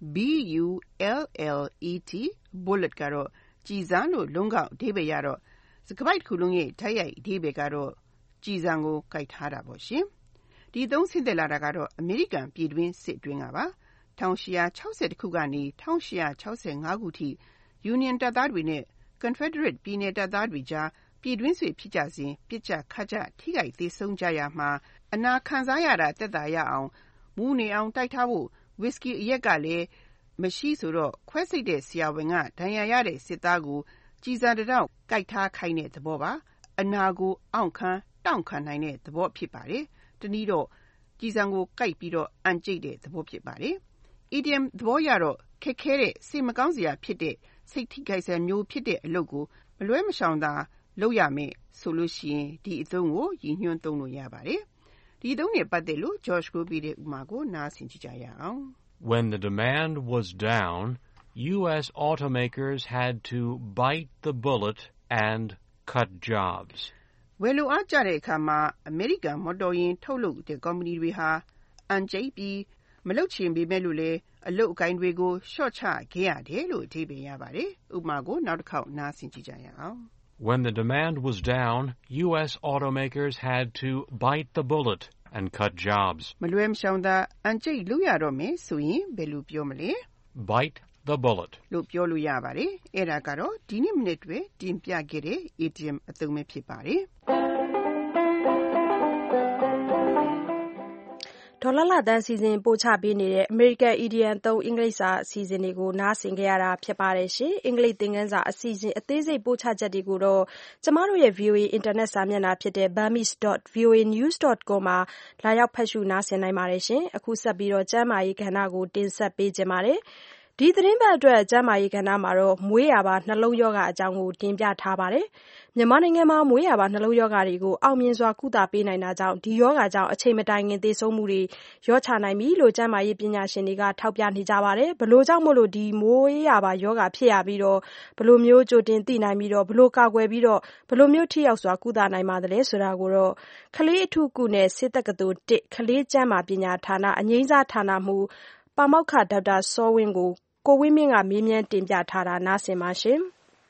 bullet bullet ကတော့ကြည်စံလို့လုံးကောက်အဓိပ္ပာယ်ရတော့စကားပိုက်တစ်ခုလုံးရဲ့ဓာတ်ရိုက်အဓိပ္ပာယ်ကတော့ကြည်စံကိုကိုက်ထားတာပေါ့ရှင်ဒီသုံးဆင့်သက်လာတာကတော့အမေရိကန်ပြည်တွင်းစစ်အတွင်းကပါ1860ခုကနေ1865ခုထိ Union တပ်သားတွေနဲ့ Confederate ပြည်နယ်တပ်သားတွေကြားပြည်တွင်းစစ်ဖြစ်ကြစဉ်ပြစ်ကြခတ်ကြထိခိုက်သေဆုံးကြရမှာအနာခံစားရတာသက်သာရအောင်မူးနေအောင်တိုက်ထားဖို့ဝစ်စကီအရက်ကလည်းမရှိဆိုတော့ခွဲစိတ်တဲ့ဆရာဝန်ကဒဏ်ရာရတဲ့စစ်သားကိုကြည်စံတောင်ကိုက်ထားခိုင်းတဲ့သဘောပါအနာကိုအောင့်ခံတောင့်ခံနိုင်တဲ့သဘောဖြစ်ပါတယ်တနည်းတော့ကြည်စံကိုကိုက်ပြီးတော့အန်ကျိတ်တဲ့သဘောဖြစ်ပါတယ် idiom သဘောရတော့ခက်ခဲတဲ့စိတ်မကောင်းစရာဖြစ်တဲ့စိတ်ထိခိုက်စရာမျိုးဖြစ်တဲ့အလုပ်ကိုမလွဲမရှောင်သာလုပ်ရမယ်ဆိုလို့ရှိရင်ဒီအသုံးကိုရည်ညွှန်းသုံးလို့ရပါတယ်ဒီအသုံးနဲ့ပတ်သက်လို့ George ကိုပြီးတဲ့ဥပမာကိုနားဆင်ကြရအောင် When the demand was down, U.S. automakers had to bite the bullet and cut jobs. ဝယ်လိုအားကျတဲ့အခါမှာအမေရိကန်မော်တော်ယာဉ်ထုတ်လုပ်တဲ့ကုမ္ပဏီတွေဟာအန်ကျိတ်ပြီးမလုပ်ချင်ပေမဲ့လို့လေအလုပ်အကိုင်တွေကိုရှော့ချခဲ့ရတယ်လို့အဓိပ္ပာယ်ရပါတယ်ဥပမာကိုနောက်တစ်ခေါက်နားဆင်ကြရအောင် When the demand was down, U.S. automakers had to bite the bullet and cut jobs. မလွဲမရှောင်သာအန်ကျိတ်လုပ်ရတော့မယ်ဆိုရင်ဘယ်လိုပြောမလဲ Bite the bullet. လို့ပြောလို့ရပါတယ်အဲ့ဒါကတော့ဒီနေ့မိနစ်တွေတင်ပြခဲ့တဲ့ idiom အသုံးပဲဖြစ်ပါတယ်ဒေါ်လာတန်စီစဉ်ပို့ချပေးနေတဲ့ American Indian 3 အင်္ဂလိပ်စာအစီအစဉ်တွေကိုနားဆင်ကြရတာဖြစ်ပါတယ်ရှင်အင်္ဂလိပ်သင်ခန်းစာအစီအစဉ်အသေးစိတ်ပို့ချချက်တွေကိုတော့ကျမတို့ရဲ့ VOA Internet စာမျက်နှာဖြစ်တဲ့ burmese.voanews.com မှာလာရောက်ဖတ်ရှုနားဆင်နိုင်ပါတယ်ရှင်အခုဆက်ပြီးတော့ကျမ်းမာရေးကဏ္ဍကိုတင်ဆက်ပေးကြပါမယ်ဒီသတင်းပတ်အတွက်ကျန်းမာရေးကဏ္ဍမှာတော့မွေးရာပါနှလုံးရောဂါအကြောင်းကိုတင်ပြထားပါတယ်။မြန်မာနိုင်ငံမှာမွေးရာပါနှလုံးရောဂါတွေကိုအောင်မြင်စွာကုသပေးနိုင်တာကြောင့်ဒီရောဂါကြောင့်အချိန်မတိုင်ခင်သေဆုံးမှုတွေလျော့ချနိုင်ပြီလို့ကျန်းမာရေးပညာရှင်တွေကထောက်ပြနေကြပါတယ်။ဘလို့ကြောင့်မို့လို့ဒီမွေးရာပါရောဂါဖြစ်ရပြီးတော့ဘလို့မျိုးကြိုတင်သိနိုင်ပြီးတော့ဘလို့ကာကွယ်ပြီးတော့ဘလို့မျိုးထိရောက်စွာကုသနိုင်ပါသလဲဆိုတာကိုတော့ကလေးအထုကုနဲ့ဆေးတက္ကသိုလ်1ကလေးကျန်းမာပညာဌာနအငြိမ်းစားဌာနမှပါမောက္ခဒေါက်တာစောဝင်းကိုကိုဝင်းမင်းကမေးမြန်းတင်ပြထားတာနားဆင်ပါရှင်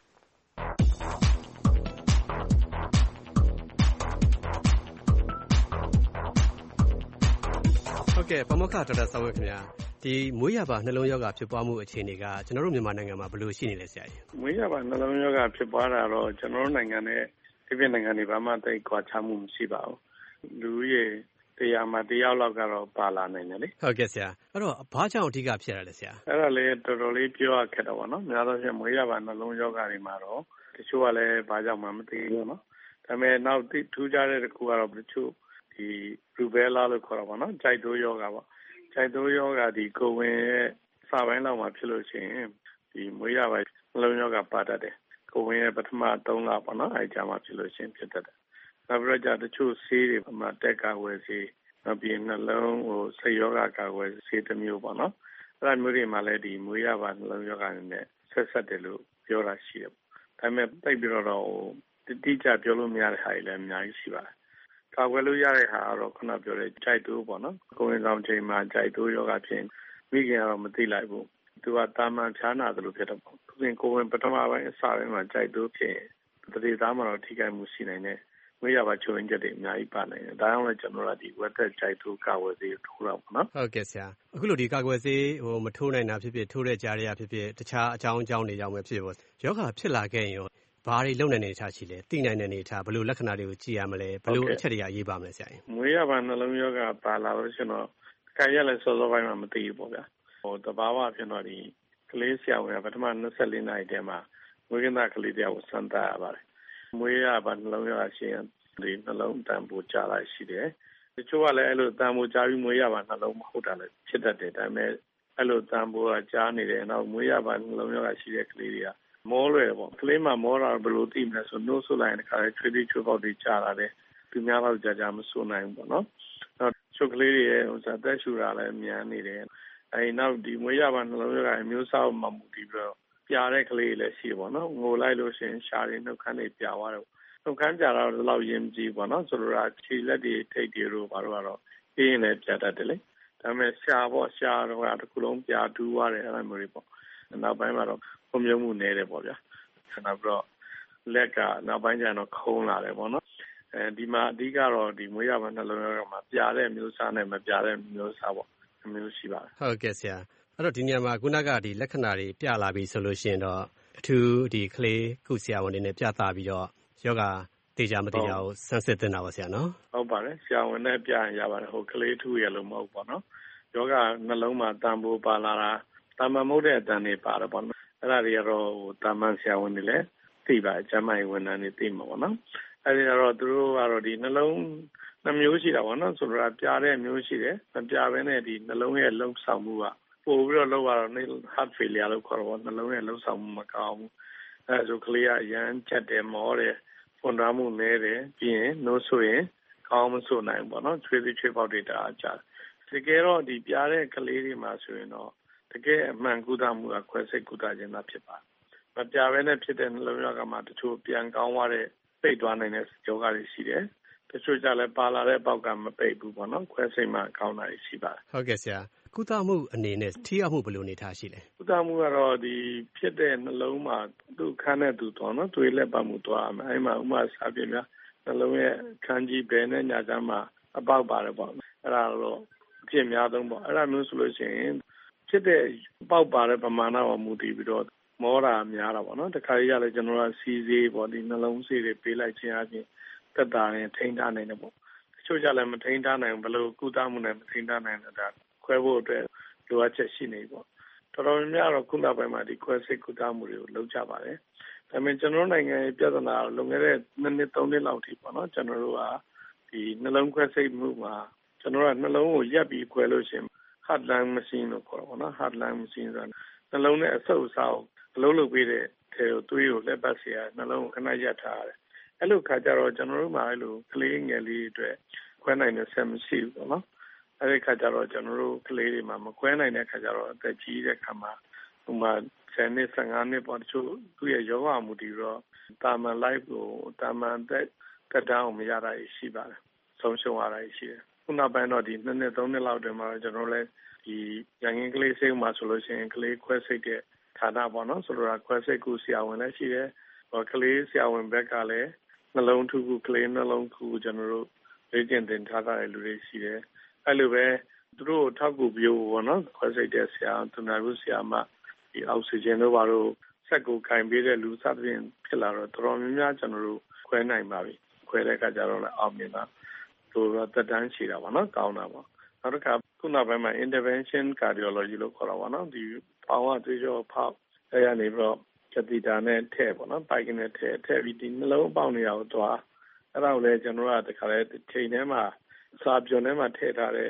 ဟုတ်ကဲ့ပါမောက္ခဒေါက်တာစောဝင်းခင်ဗျာဒီမွေးရာပါနှလုံးရောဂါဖြစ်ပွားမှုအခြေအနေကကျွန်တော်တို့မြန်မာနိုင်ငံမှာဘယ်လိုရှိနေလဲဆရာကြီးမွေးရာပါနှလုံးရောဂါဖြစ်ပွားတာတော့ကျွန်တော်တို့နိုင်ငံနဲ့ဒီပြည်နိုင်ငံတွေဘာမှသိကွာခြားမှုမရှိပါဘူးလူရဲ့တရားမှာတယောက်လောက်ကတော့ပါလာနိုင်တယ်လေဟုတ်ကဲ့ဆရာအဲ့တော့ဘာကြောင့်အဓိကဖြစ်ရလဲဆရာအဲ့ဒါလည်းတော်တော်လေးပြောရခက်တော့ဗောနော်များသောအားဖြင့်မွေးရာပါနှလုံးရောဂါတွေမှာတော့တချို့ကလည်းဘာကြောင့်မှမသိဘူးနော်ဒါပေမဲ့နောက်ထူးခြားတဲ့တစ်ခုကတော့တချို့ဒီရူဘဲလာလို့ခေါ်တာဗောနော်ကြိုက်တိုးရောဂါဗောကြိုက်တိုးယောဂကိုဝင်ရဲ့စပိုင်းလောက်မှာဖြစ်လို့ရှိရင်မွေးရပါနှလုံးယောဂပါတတ်တယ်ကိုဝင်ရဲ့ပထမ3လပေါ့နော်အဲဒီကြားမှာဖြစ်လို့ရှိရင်ဖြစ်တတ်တယ်နောက်ပြီးတော့တချို့ဆေးတွေမှာတက်ကာဝယ်ဆေးနောက်ပြီးနှလုံးစိတ်ယောဂကာဝယ်ဆေးတစ်မျိုးပေါ့နော်အဲ့ဒါမျိုးတွေမှာလည်းမွေးရပါနှလုံးယောဂနဲ့ဆက်တယ်လို့ပြောတာရှိတယ်ဒါပေမဲ့တိတ်ပြီးတော့တိကျပြောလို့မရတဲ့ဟာတွေလည်းအများကြီးရှိပါတယ်ကာကွယ်လို့ရတဲ့ဟာကတော့ခုနပြောတဲ့ကြိုက်တိုးပေါ့နော်ကိုဝင်ဆောင်ချိန်မှာကြိုက်တိုးယောဂဖြစ်မိခင်ကတော့မသိလိုက်ဘူးသူကတာမန်ဖြားနာတယ်လို့ဖြစ်တော့သူကကိုဝင်ပထမပိုင်းအစပိုင်းမှာကြိုက်တိုးဖြစ်တတိသားမှာတော့ထိခိုက်မှုရှိနိုင်တယ်မွေးရပါချိုးရင်းချက်တွေအများကြီးပါနိုင်တယ်ဒါကြောင့်လည်းကျွန်တော်တို့ဝက်သက်ကြိုက်တိုးကာဝယ်ဆေးထိုးတာပေါ့နော်ဟုတ်ကဲ့ဆရာအခုလိုကာကွယ်ဆေးမထိုးနိုင်တာဖြစ်ဖြစ်ထိုးတဲ့ကြားရဖြစ်ဖြစ်တခြားအကြောင်းတွေကြောင့်ပဲဖြစ်ပေါ့ယောဂဖြစ်လာခဲ့ရင်ရောဘာတွေလုပ်နိုင်တဲ့အနေအထားရှိလဲသိနိုင်တဲ့အနေအထားဘယ်လိုလက္ခဏာတွေကိုကြည့်ရမလဲဘယ်လိုအချက်တွေအရေးပါမလဲဆရာမွေးရပါနှလုံးယောဂပါလာလို့ရှင်တော့ကြိုက်ရလဲစောစောပိုင်းမှာမသိဘူးပေါ့ဗျာတဘာဝဖြစ်တော့ကလေးဆရာဝန်ကပထမ24နာရီတည်းမှာမွေးကင်းသားကလေးတယောက်ကိုစမ်းသပ်ရပါတယ်မွေးရပါနှလုံးယောဂရှိရင်နှလုံးတန်ဖိုးကြားလာရှိတယ်တချို့ကလည်းအဲ့လိုတန်ဖိုးကြားပြီးမွေးရပါနှလုံးမဟုတ်တာလည်းဖြစ်တတ်တယ်ဒါပေမဲ့အဲ့လိုတန်ဖိုးကကြားနေတယ်နောက်မွေးရပါနှလုံးယောဂရှိတဲ့ကလေးတွေကမောလွယ်ပေါ့ကလေးမှမောတာဘယ်လိုသိမလဲဆိုနှိုးဆွလိုက်တဲ့ခါကျချွေးချွေးပေါက်တွေကြားလာတယ်သူများတော့ကြာမဆိုနိုင်ဘူးပေါ့နော်နောက်ချုပ်ကလေးတွေရဲ့အသက်ရှူတာလည်းမြန်နေတယ်နောက်မွေးရပါနှလုံးယောဂအမျိုးအစားမှမူတည်ပြီးတော့ပြာတဲ့ကလေးလည်းရှိပေါ့နော်ငိုလိုက်လို့ရှိရင်ရှားတွေနှုတ်ခမ်းတွေပြာသွားတယ်နှုတ်ခမ်းပြာတော့ဒီလောက်ရင်ကြည့်ပေါ့နော်ဆိုလိုတာခြေလက်တွေထိပ်တွေတို့ဘာလို့ကတော့ပြင်းလည်းပြတတ်တယ်လေဒါပေမဲ့ရှားတော့တစ်ခုလုံးပြာတူးသွားတယ်အဲ့လိုမျိုးတွေပေါ့နောက်ပိုင်းမှာတော့ပုံမြုံမှုနေတယ်ပေါ့ဗျာနောက်ပြီးတော့လက်ကနောက်ပိုင်းကျတော့ခုံးလာတယ်ပေါ့နော်ဒီမှာအဓိကတော့မွေးရပါနှလုံးယောဂမှာပြတဲ့မျိုးစားနဲ့မပြတဲ့မျိုးစားပေါ့အမျိုးရှိပါတယ်ဟုတ်ကဲ့ဆရာအဲ့တော့ဒီနေရာမှာခုနကလက္ခဏာတွေပြလာပြီဆိုလို့ရှိရင်တော့အထူးကလေးကုဆရာဝန်တွေနဲ့ပြသပြီးတော့ယောဂတေချာမတေချာကိုဆန်းစစ်တင်တာပါဆရာနော်ဟုတ်ပါတယ်ဆရာဝန်နဲ့ပြရင်ရပါတယ်ကလေးထူရလို့မဟုတ်ပေါ့နော်ယောဂနှလုံးမှာတန်ဖိုးပါလာတာတာမန်မဟုတ်တဲ့အတန်တွေပါတယ်ပေါ့နော်အဲ့ဒါတွေကတော့တာမန်ဆရာဝန်တွေလည်းသိပါတယ်ကျန်းမာရေးဝန်ထမ်းတွေသိမှာပေါ့နော်အဲ့ဒီတော့သူတို့ကတော့နှလုံးနှမျိုးရှိတာပေါ့နော်ဆိုတော့ပြတဲ့မျိုးရှိတယ်မပြဘဲနဲ့နှလုံးရဲ့လှုပ်ဆောင်မှုကပို့ပြီးတော့လောက်ရတော့ heart failure လို့ခေါ်တော့နှလုံးရဲ့လှုပ်ဆောင်မှုမကောင်းဘူးအဲဆိုကလေးကအရန်ချက်တယ်မောတယ်ဖွံ့ဖြိုးမှုနည်းတယ်ပြီးရင်နှိုးဆိုရင်ကောင်းမဆိုနိုင်ဘူးပေါ့နော်ချွေးပေါက်တွေတအားကြတကယ်တော့ပြားတဲ့ကလေးတွေမှာဆိုရင်တော့တကယ်အမှန်ကုသမှုကခွဲစိတ်ကုသခြင်းသာဖြစ်ပါတယ်မပြားဘဲနဲ့ဖြစ်တဲ့နှလုံးရောဂါမှာတချို့ပြန်ကောင်းသွားတဲ့ပိတ်သွားနိုင်တဲ့ယောဂတွေရှိတယ်တချို့ကြလည်းပါလာတဲ့ပေါက်ကမပိတ်ဘူးပေါ့နော်ခွဲစိတ်မှကောင်းတာရှိပါတယ်ဟုတ်ကဲ့ဆရာကုသမှုအနေနဲ့ထိရောက်မှုဘယ်လိုအနေထားရှိလဲကုသမှုကတော့ဖြစ်တဲ့နှလုံးမှာသူ့ခန်းနဲ့သူတော့နော်သွေးလက်ပတ်မှုသွားအောင်အဲ့မှာဥမာစားပြများနှလုံးရဲ့ခန်းကြီးဘယ်နဲ့ညာချမ်းမှာအပေါက်ပါတယ်ပေါ့အဲ့ဒါတော့အဖြစ်များဆုံးပေါ့အဲ့ဒါမျိုးဆိုလို့ရှိရင်ဖြစ်တဲ့ပေါက်ပါတဲ့ပမာဏကိုမူတည်ပြီးတော့မောတာများတာပေါ့နော်တခါကြီးကလည်းကျွန်တော်ကစီးစေးပေါ့နှလုံးဆေးတွေပေးလိုက်ခြင်းအပြင်သက်သာရင်ထိန်းထားနိုင်တယ်ပေါ့တချို့ကြလည်းမထိန်းထားနိုင်ဘယ်လိုကုသမှုနဲ့မထိန်းထားနိုင်တာခွဲဖို့အတွက်လိုအပ်ချက်ရှိနေပေါ့တော်တော်များများတော့ခုနောက်ပိုင်းမှာခွဲစိတ်ကုသမှုတွေကိုလုပ်ကြပါတယ်ဒါပေမဲ့ကျွန်တော်နိုင်ငံရဲ့ပြဿနာလွန်ခဲ့တဲ့2နှစ်3နှစ်လောက်ထိပေါ့နော်ကျွန်တော်တို့ကနှလုံးခွဲစိတ်မှုမှာကျွန်တော်ကနှလုံးကိုရက်ပြီးခွဲလို့ရှိရင် heart lung machine လို့ခေါ်တာပေါ့နော် heart lung machine ဆိုတာနှလုံးနဲ့အဆုပ်အစာကိုအလုံးလုပ်ပေးတဲ့ထဲကိုသွေးကိုလက်ပတ်စေရနှလုံးကိုခဏရက်ထားရတယ်အဲ့လိုခါကြတော့ကျွန်တော်တို့မှာအဲ့လိုကလေးငယ်လေးတွေခွဲနိုင်တဲ့ဆက်မရှိဘူးပေါ့နော်အဲ့ဒီခါကျတော့ကျွန်တော်တို့ကလေးတွေမှာမခွဲနိုင်တဲ့ခါကျတော့အသက်ကြီးတဲ့ခါမှာဥမာ10နှစ်15နှစ်ပေါ့တချို့သူ့ရဲ့ယောဂမှုတွေတော့တာမန် life ကိုတာမန်သက်တမ်းကိုမရတာရှိပါတယ်ဆုံးရှုံးရတာရှိတယ်ခုနောက်ပိုင်းတော့2နှစ်3နှစ်လောက်တည်းမှာကျွန်တော်လည်းရန်ကင်းကလေးစိတ်မှာဆိုလို့ရှိရင်ကလေးခွဲစိတ်တဲ့ဌာနပေါ့နော်ဆိုတော့ခွဲစိတ်ကူဆရာဝန်လည်းရှိတယ်ကလေးဆရာဝန်ဘက်ကလည်းနှလုံးထုခုကလေးနှလုံးခုကျွန်တော်တို့လေ့ကျင့်သင်ထားတဲ့လူတွေရှိတယ်အဲ့လိုပဲသူတို့ထောက်ကူပြပေါ့နော်ခွဲစိတ်တဲ့ဆရာသူနာပြုဆရာမအောက်ဆီဂျင်တို့ဘာလို့စက်ကိုကင်ပေးတဲ့လူစသဖြင့်ဖြစ်လာတော့တော်တော်များများကျွန်တော်တို့ခွဲနိုင်ပါပြီခွဲတဲ့အခါကျတော့လည်းအောင်မြင်တာသူတို့တက်တန်းရှိတာပေါ့နော်ကောင်းတာပေါ့နောက်တစ်ခါခုနောက်ပိုင်းမှာ intervention cardiology လို့ခေါ်တာပေါ့နော်ပေါင်းကသွေးကြောဖောက်အဲ့ရနေပြီးတော့ကတိတာနဲ့ထည့်ပေါ့နော်ပိုက်ကနဲ့ထည့်ပြီးနှလုံးပေါက်နေအောင်သွားအဲ့ဒါကိုလည်းကျွန်တော်ကတခါလေချိန်ထဲမှာစာပြုံထဲမှာထည့်ထားတဲ့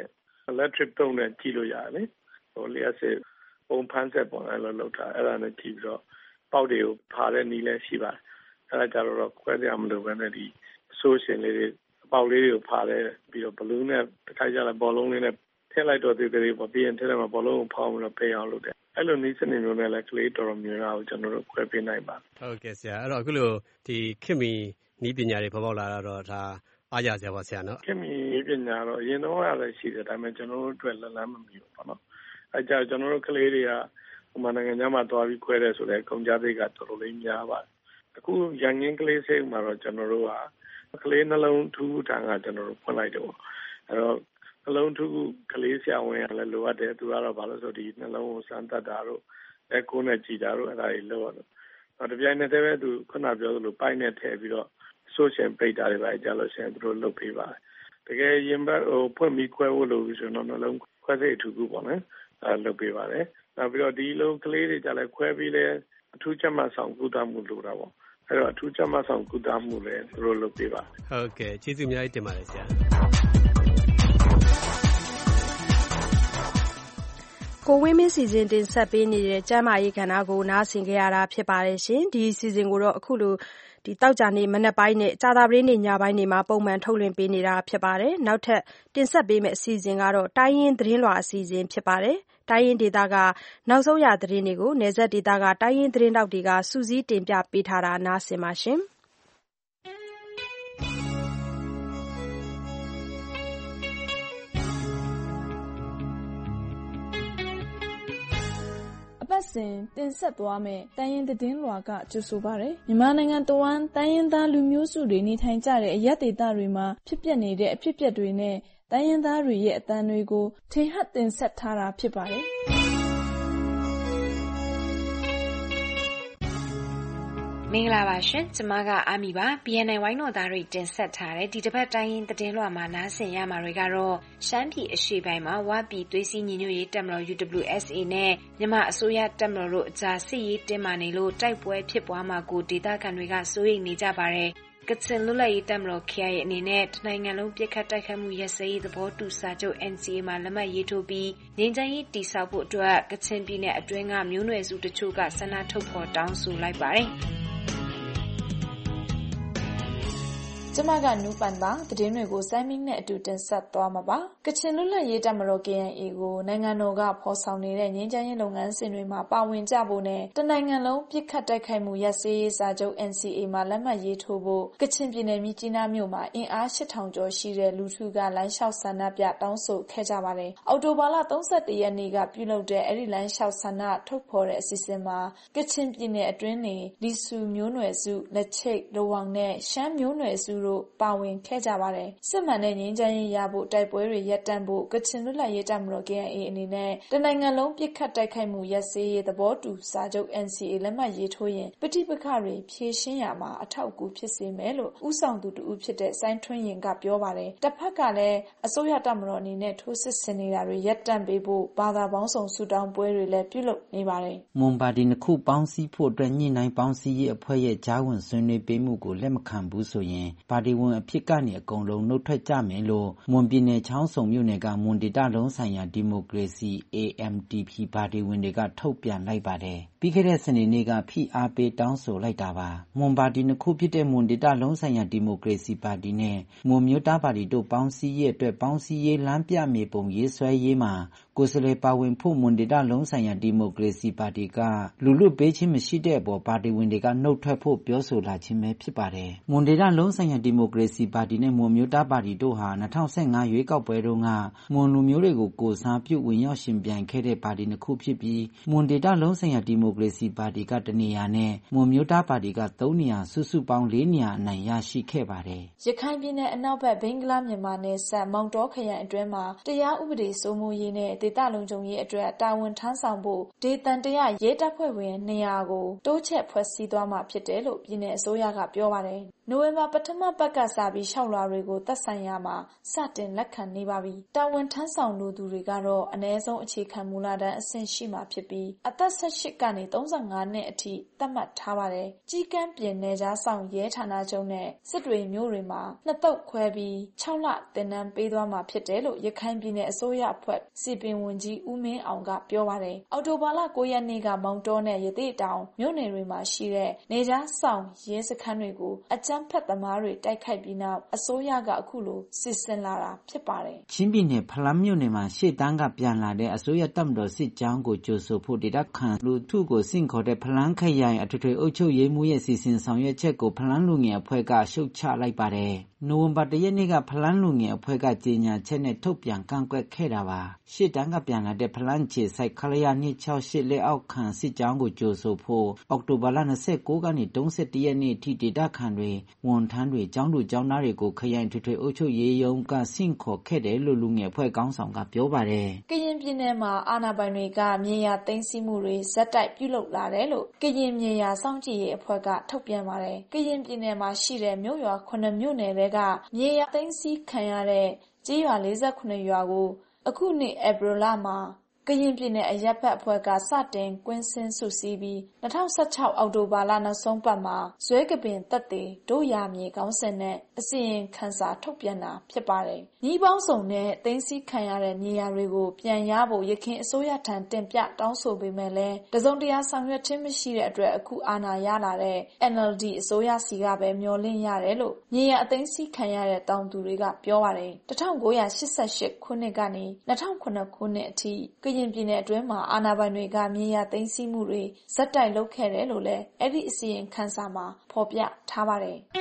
electric တုံးနဲ့ကြည့်လို့ရတယ်လေလျှက်စစ်ပုံဖမ်းဆက်ပုံအဲ့လိုလုပ်တာအဲ့ဒါနဲ့ကြည့်ပြီးတော့ပေါက်တွေကိုဖာတဲ့နည်းလည်းရှိပါတယ်အဲ့ဒါကြတော့ခွဲစရာမလိုဘဲနဲ့ဒီဆိုးရှင်လေးတွေပေါက်လေးတွေကိုဖာတဲ့ပြီးတော့ဘလူးနဲ့တစ်ခါကျတော့ဘောလုံးလေးနဲ့ထည့်လိုက်တော့သေးသေးပေါ့ပြီးရင်ထည့်လိုက်မှဘောလုံးကိုဖောင်းပြီးတော့ပိတ်အောင်လုပ်တယ်အဲ့လိုနည်းစနစ်မျိုးနဲ့လည်းကလေးတော်တော်များများကိုကျွန်တော်တို့ခွဲပေးနိုင်ပါတယ်ဟုတ်ကဲ့ဆရာအဲ့တော့အခုလိုဒီခင်မီနည်းပညာတွေပေါ်ပေါက်လာတော့ဒါအားရစရာပါဆရာနော်ခင်မီနည်းပညာတော့အရင်တော့လည်းရှိတယ်ဒါပေမဲ့ကျွန်တော်တို့အတွက်လက်လန်းမမီဘူးပေါ့နော်အဲ့ကြကျွန်တော်တို့ကလေးတွေကဟိုမှာနိုင်ငံခြားမှာသွားပြီးခွဲတယ်ဆိုတဲ့ကုန်ကြမ်းတွေကတော်တော်လေးများပါတယ်အခုရန်ကင်းကလေးစိတ်မှာတော့ကျွန်တော်တို့ကကလေးနှလုံးထူးထန်ကကျွန်တော်တို့ဖွင့်လိုက်တယ်ပေါ့အဲ့တော့နှလုံးထူးကလေးဆရာဝန်ကလည်းလိုအပ်တယ်သူကတော့ဘာလို့ဆိုဒီနှလုံးကိုစမ်းသပ်တာတို့ကိုနဲ့ကြည်တာတို့အဲ့ဒါတွေလုပ်ရတယ်။တပြိုင်နက်တည်းပဲသူခုနပြောသလိုပိုင်းနဲ့ထည့်ပြီးတော့ဆိုရှယ်ပိတ်တာတွေပဲကြားလို့ရှိရင်သူတို့လုပ်ပေးပါတယ်။တကယ်ရင်ဘတ်ဖွင့်ပြီးခွဲဖို့လို့ဆိုတော့နှလုံးခွဲစိတ်အထူးကူပေါ့နော်။လုပ်ပေးပါတယ်။နောက်ပြီးတော့ဒီလိုကလေးတွေကြလည်းခွဲပြီးလဲအထူးချက်မှဆောင်ကုသမှုလုပ်တာပေါ့။အဲ့တော့အထူးချက်မှဆောင်ကုသမှုလည်းသူတို့လုပ်ပေးပါတယ်။ဟုတ်ကဲ့ကျေးဇူးအများကြီးတင်ပါတယ်ဆရာ။ကိုဝင်းမင်းစီစဉ်တင်ဆက်ပေးနေတဲ့ကျမ်းမာရေးကဏ္ဍကိုနားဆင်ကြရတာဖြစ်ပါတယ်ရှင်။ဒီစီစဉ်ကိုတော့အခုလိုသောကြာနေ့မနက်ပိုင်းနဲ့ကြာသပတေးနေ့ညပိုင်းတွေမှာပုံမှန်ထုတ်လွှင့်ပေးနေတာဖြစ်ပါတယ်။နောက်ထပ်တင်ဆက်ပေးမယ့်အစီအစဉ်ကတော့တိုင်းရင်းသတင်းလွှာအစီအစဉ်ဖြစ်ပါတယ်။တိုင်းရင်းဒေသကနောက်ဆုံးရသတင်းတွေကိုနယ်စပ်ဒေသကတိုင်းရင်းသတင်းတောက်တွေကစုစည်းတင်ပြပေးထားတာနားဆင်ပါရှင်။ပတ်စဉ်တင်ဆက်သွားမယ်တိုင်းရင်းသတင်းလွှာကကြိုဆိုပါရယ်မြန်မာနိုင်ငံတဝန်းတိုင်းရင်းသားလူမျိုးစုတွေနေထိုင်ကြတဲ့အရပ်ဒေသတွေမှာဖြစ်ပျက်နေတဲ့အဖြစ်အပျက်တွေနဲ့တိုင်းရင်းသားတွေရဲ့အသံတွေကိုထင်ဟပ်တင်ဆက်ထားတာဖြစ်ပါတယ်မင်္ဂလာပါရှင်ကျမကအာမီပါ BNN ဝိုင်းတော်သားတွေတင်ဆက်ထားတဲ့ဒီတစ်ပတ်တိုင်းရင်းသတင်းလွှာမှာနားဆင်ရမှာတွေကတော့ရှမ်းပြည်အရှေ့ပိုင်းမှာဝပြည်သွေးစည်းညီညွတ်ရေးတပ်မတော် UWSA နဲ့မြန်မာအစိုးရတပ်မတော်တို့အကြားစစ်ရေးတင်းမာနေလို့တိုက်ပွဲဖြစ်ပွားမှာကိုဒေသခံတွေကစိုးရိမ်နေကြပါတယ်ကချင်လွတ်လပ်ရေးတပ်မတော် KIA အနေနဲ့တနိုင်ငံလုံးပြစ်ခတ်တိုက်ခိုက်မှုရပ်စဲရေးသဘောတူစာချုပ် NCA မှာလက်မှတ်ရေးထိုးပြီးငြိမ်းချမ်းရေးတည်ဆောက်ဖို့အတွက်ကချင်ပြည်နယ်အတွင်းကမျိုးနွယ်စုတချို့ကဆန္ဒထုတ်ဖော်တောင်းဆိုလိုက်ပါတယ်ကျမကနူပန်ပါသတင်းတွေကိုစိုင်းမင်းနဲ့အတူတင်ဆက်သွားမှာပါကချင်လွတ်လပ်ရေးတပ်မတော် KIA ကိုနိုင်ငံတော်ကဖော်ဆောင်နေတဲ့ငြိမ်းချမ်းရေးလုပ်ငန်းစဉ်တွေမှာပါဝင်ကြဖို့နဲ့တနိုင်ငံလုံးပြစ်ခတ်တိုက်ခိုက်မှုရပ်စဲရေးစာချုပ် NCA မှာလက်မှတ်ရေးထိုးဖို့ကချင်ပြည်နယ်မြစ်ကြီးနားမြို့မှာအင်အား 8000 ကျော်ရှိတဲ့လူထုကလမ်းလျှောက်ဆန္ဒပြတောင်းဆိုခဲ့ကြပါတယ်အော်တိုဘာလ31ရက်နေ့ကပြုလုပ်တဲ့အဲ့ဒီလမ်းလျှောက်ဆန္ဒထုတ်ဖော်တဲ့အစီအစဉ်မှာကချင်ပြည်နယ်အတွင်းနေလီဆူမျိုးနွယ်စုလက်ချိတ်လဝေါင်နဲ့ရှမ်းမျိုးနွယ်စုပါဝင်ခဲ့ကြပါတယ်စစ်မှန်တဲ့ငြိမ်းချမ်းရေးရဖို့တိုက်ပွဲတွေရပ်တန့်ဖို့ကချင်လွတ်လပ်ရေးတပ်မတော် KIA အနေနဲ့တနိုင်ငံလုံးပြစ်ခတ်တိုက်ခိုက်မှုရပ်စဲရေးသဘောတူစာချုပ် NCA လက်မှတ်ရေးထိုးရင်ပဋိပက္ခတွေဖြေရှင်းရမှာအထောက်အကူဖြစ်စေမယ်လို့ဦးဆောင်သူတူဖြစ်တဲ့စိုင်းထွန်းရင်ကပြောပါတယ်တစ်ဖက်ကလည်းအစိုးရတပ်မတော်အနေနဲ့ထိုးစစ်ဆင်နေတာတွေရပ်တန့်ပေးဖို့ဘာသာပေါင်းစုံဆူတောင်းပွဲတွေလည်းပြုလုပ်နေပါတယ်မွန်ပါတီနှစ်ခုပေါင်းစည်းဖို့အတွက်ညှိနှိုင်းပေါင်းစည်းရေးအဖွဲ့ရဲ့ကြားဝင်ဆွေးနွေးပေးမှုကိုလက်မခံဘူးဆိုရင်ပါတီဝင်အဖြစ်ကနေအကုန်လုံးနှုတ်ထွက်ကြမယ်လို့မွန်ပြည်နယ်ချောင်းဆုံမြို့နယ်ကမွန်ဒေသလုံးဆိုင်ရာဒီမိုကရေစီ AMDP ပါတီဝင်တွေကထုတ်ပြန်လိုက်ပါတယ်ပြီးခဲ့တဲ့စနေနေ့ကဖိအားပေးတောင်းဆိုလိုက်တာပါမွန်ပါတီနှစ်ခုဖြစ်တဲ့မွန်ဒေသလုံးဆိုင်ရာဒီမိုကရေစီပါတီနဲ့မွန်မျိုးသားပါတီတို့ပေါင်းစည်းရေးအတွက်ပေါင်းစည်းရေးလမ်းပြမြေပုံရေးဆွဲရေးမှာကိုယ်စားလှယ်ပါဝင်ဖို့မွန်ဒေသလုံးဆိုင်ရာဒီမိုကရေစီပါတီကလူလွတ်ပေးခြင်းမရှိတဲ့အပေါ်ပါတီဝင်တွေကနှုတ်ထွက်ဖို့ပြောဆိုလာခြင်းပဲဖြစ်ပါတယ်မွန်ဒေသလုံးဆိုင်ရာဒီမိုကရေစီပါတီနဲ့မွန်မျိုးသားပါတီတို့ဟာ2015ရွေးကောက်ပွဲတုန်းကမွန်လူမျိုးတွေကိုကိုယ်စားပြုဝင်ရောက်ရှင်ပြိုင်ခဲ့တဲ့ပါတီနှစ်ခုဖြစ်ပြီးမွန်ဒေသလုံးဆိုင်ရာဒီမိုကရေစီပါတီကတနေရာနဲ့မွန်မျိုးသားပါတီက3နေရာစုစုပေါင်း4နေရာအနိုင်ရရှိခဲ့ပါတယ်ရခိုင်ပြည်နယ်အနောက်ဘက်ဘင်္ဂလားမြန်မာနယ်စပ်မောင်တောခရိုင်အတွင်းမှာတရားဥပဒေစိုးမိုးရေးနဲ့ဒေသလုံခြုံရေးအတွက်တာဝန်ထမ်းဆောင်ဖို့ဒေသန္တရရဲတပ်ဖွဲ့ဝင်200ကိုတိုးချဲ့ဖွဲ့စည်းသွားမှာဖြစ်တယ်လို့ပြည်내အစိုးရကပြောပါတယ်နိုဝင်ဘာပထမပတ်ကစပြီးလျှောက်လွှာတွေကိုသက်ဆိုင်ရာမှာစတင်လက်ခံနေပါပြီ။တာဝန်ထမ်းဆောင်လိုသူတွေကတော့အနည်းဆုံးအခြေခံမူလတန်းအဆင့်ရှိမှာဖြစ်ပြီးအသက်18ကနေ35နှစ်အထိသတ်မှတ်ထားပါတယ်။ကြီးကမ်းပြင်နယ်ခြားဆောင်ရဲဌာနချုပ်နဲ့စစ်တွေမြို့တွေမှာနှစ်သုတ်ခွဲပြီး6လသင်တန်းပေးသွားမှာဖြစ်တယ်လို့ရခိုင်ပြည်နယ်အစိုးရအဖွဲ့စီပင်ဝန်ကြီးဦးမင်းအောင်ကပြောပါတယ်။အောက်တိုဘာလ9ရက်နေ့ကမောင်တောနဲ့ရသေ့တောင်မြို့နယ်တွေမှာရှိတဲ့နယ်ခြားဆောင်ရဲစခန်းတွေကိုအကြမ်းဖက်သမားတွေတိုက်ခိုက်ပြီးနောက်အစိုးရကအခုလိုစစ်ဆင်လာတာဖြစ်ပါတယ်။ချင်းပြည်နယ်ဖလမ်းမြို့နယ်မှာရှေ့တန်းကပြန်လာတဲ့အစိုးရတပ်မတော်စစ်ကြောင်းကိုကြိုဆိုဖို့ဒေသခံလူထုကိုစင့်ခေါ်တဲ့ဖလမ်းခရိုင်အထွေထွေအုပ်ချုပ်ရေးမှူးရဲ့စီစဉ်ဆောင်ရွက်ချက်ကိုဖလမ်းလူငယ်အဖွဲ့ကရှုတ်ချလိုက်ပါတယ်။နိုဝင်ဘာ1ရက်နေ့ကဖလမ်းလူငယ်အဖွဲ့ကကြေညာချက်နဲ့ထုတ်ပြန်ကန့်ကွက်ခဲ့တာပါ။ရှေ့တန်းကပြန်လာတဲ့ဖလမ်းခြေစိုက်ခလရ268လက်အောက်ခံစစ်ကြောင်းကိုကြိုဆိုဖို့အောက်တိုဘာလ29ကနေ31ရက်နေ့ထိဒေသခံတွေဝန်ထမ်းတွေကျောင်းသူကျောင်းသားတွေကိုခရိုင်ထွေထွေအုပ်ချုပ်ရေးရုံးကစင့်ခေါ်ခဲ့တယ်လို့လူငယ်အဖွဲ့ခေါင်းဆောင်ကပြောပါတယ်။ကရင်ပြည်နယ်မှာအာဏာပိုင်တွေကမြေယာသိမ်းဆည်းမှုတွေဇက်တိုက်ပြုလုပ်လာတယ်လို့ကရင်မြေယာစောင့်ကြည့်ရေးအဖွဲ့ကထုတ်ပြန်ပါတယ်။ကရင်ပြည်နယ်မှာရှိတဲ့မြို့ရွာ9မြို့နယ်တွေကမြေယာသိမ်းဆည်းခံရတဲ့ကျေးရွာ48ရွာကိုအခုနှစ်ဧပြီလမှာကရင်ပြည်နယ်အရပ်ဘက်အဖွဲ့ကစတင်ကွင်းဆင်းစုစည်းပြီး2016အောက်တိုဘာလနောက်ဆုံးပတ်မှာဇွဲကပင်တပ်တွေတို့ရမြေကောင်းစင်နဲ့အစီရင်ခံစာထုတ်ပြန်တာဖြစ်ပါတယ်။ညီပေါင်းစုံနဲ့သိမ်းဆည်းခံရတဲ့မြေယာတွေကိုပြန်ရဖို့ရခိုင်အစိုးရထံတင်ပြတောင်းဆိုပေမဲ့လည်းတစုံတရာဆောင်ရွက်ခြင်းမရှိတဲ့အတွက်အခုအာဏာရလာတဲ့ NLD အစိုးရစီကပဲမျှော်လင့်ရတယ်လို့မြေယာအသိမ်းဆည်းခံရတဲ့တောင်သူတွေကပြောပါတယ်။1988ခုနှစ်ကနေ2009ခုနှစ်အထိကရင်ပြည်နယ်အတွင်းမှာအာဏာပိုင်တွေကမြေယာသိမ်းဆည်းမှုတွေဇက်တိုက်လုပ်ခဲ့တယ်လို့လည်းအဲ့ဒီအစီရင်ခံစာမှာဖော်ပြထားပါတယ်။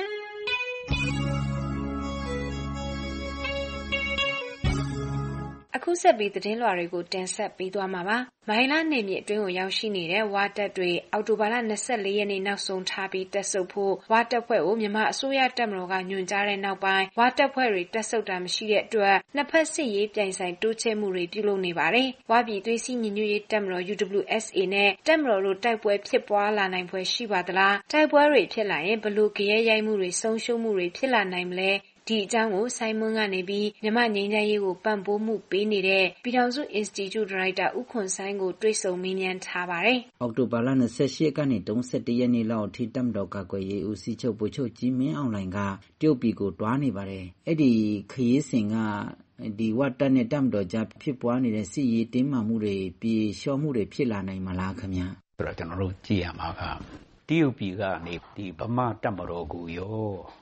အခုဆက်ပြီးသတင်းလွှာတွေကိုတင်ဆက်ပေးသွားမှာပါ။မိုင်းလာနေမြေအတွင်းကိုရောက်ရှိနေတဲ့ဝါတပ်တွေအောက်တိုဘာလ24ရက်နေ့နောက်ဆုံးထားပြီးတက်ဆုပ်ဖို့ဝါတပ်ဖွဲ့ကိုမြန်မာအစိုးရတပ်မတော်ကညွှန်ကြားတဲ့နောက်ပိုင်းဝါတပ်ဖွဲ့တွေတက်ဆုပ်တာမရှိတဲ့အတွက်နှစ်ဖက်စစ်ရေးပြိုင်ဆိုင်တိုးချဲ့မှုတွေပြုလုပ်နေပါတယ်။ဝါပြည်သွေးစည်းညီညွတ်ရေးတပ်မတော် UWSA နဲ့တပ်မတော်တို့တိုက်ပွဲဖြစ်ပွားလာနိုင်ဖွယ်ရှိပါသလား။တိုက်ပွဲတွေဖြစ်လာရင်ဘယ်လိုကြရဲရိုက်မှုတွေဆုံးရှုံးမှုတွေဖြစ်လာနိုင်မလဲ။ဒီအကြောင်းကိုဆိုင်းမွန်းကနေပြီးမြန်မာငြိမ်းချမ်းရေးကိုပံ့ပိုးမှုပေးနေတဲ့ပြည်ထောင်စု Institute ဒါရိုက်တာဦးခွန်ဆိုင်ကိုတွေ့ဆုံမေးမြန်းထားပါတယ်။အောက်တိုဘာလ28ကနေ31ရက်နေ့လောက်အထိတပ်မတော်ကာကွယ်ရေးဦးစီးချုပ်ဗိုလ်ချုပ်ကြီးမင်းအောင်လှိုင်ကတရုတ်ပြည်ကိုတွားနေပါတယ်။အဲ့ဒီခရီးစဉ်ကဒီဝတ်တပ်နဲ့တပ်မတော်ကြားဖြစ်ပွားနေတဲ့စစ်ရေးတင်းမာမှုတွေပြေလျှော့မှုတွေဖြစ်လာနိုင်မလားခင်ဗျာ။ဆိုတော့ကျွန်တော်တို့ကြည့်ရမှာကတရုတ်ပြည်ကနေဒီဗမာတပ်မတော်ကိုရော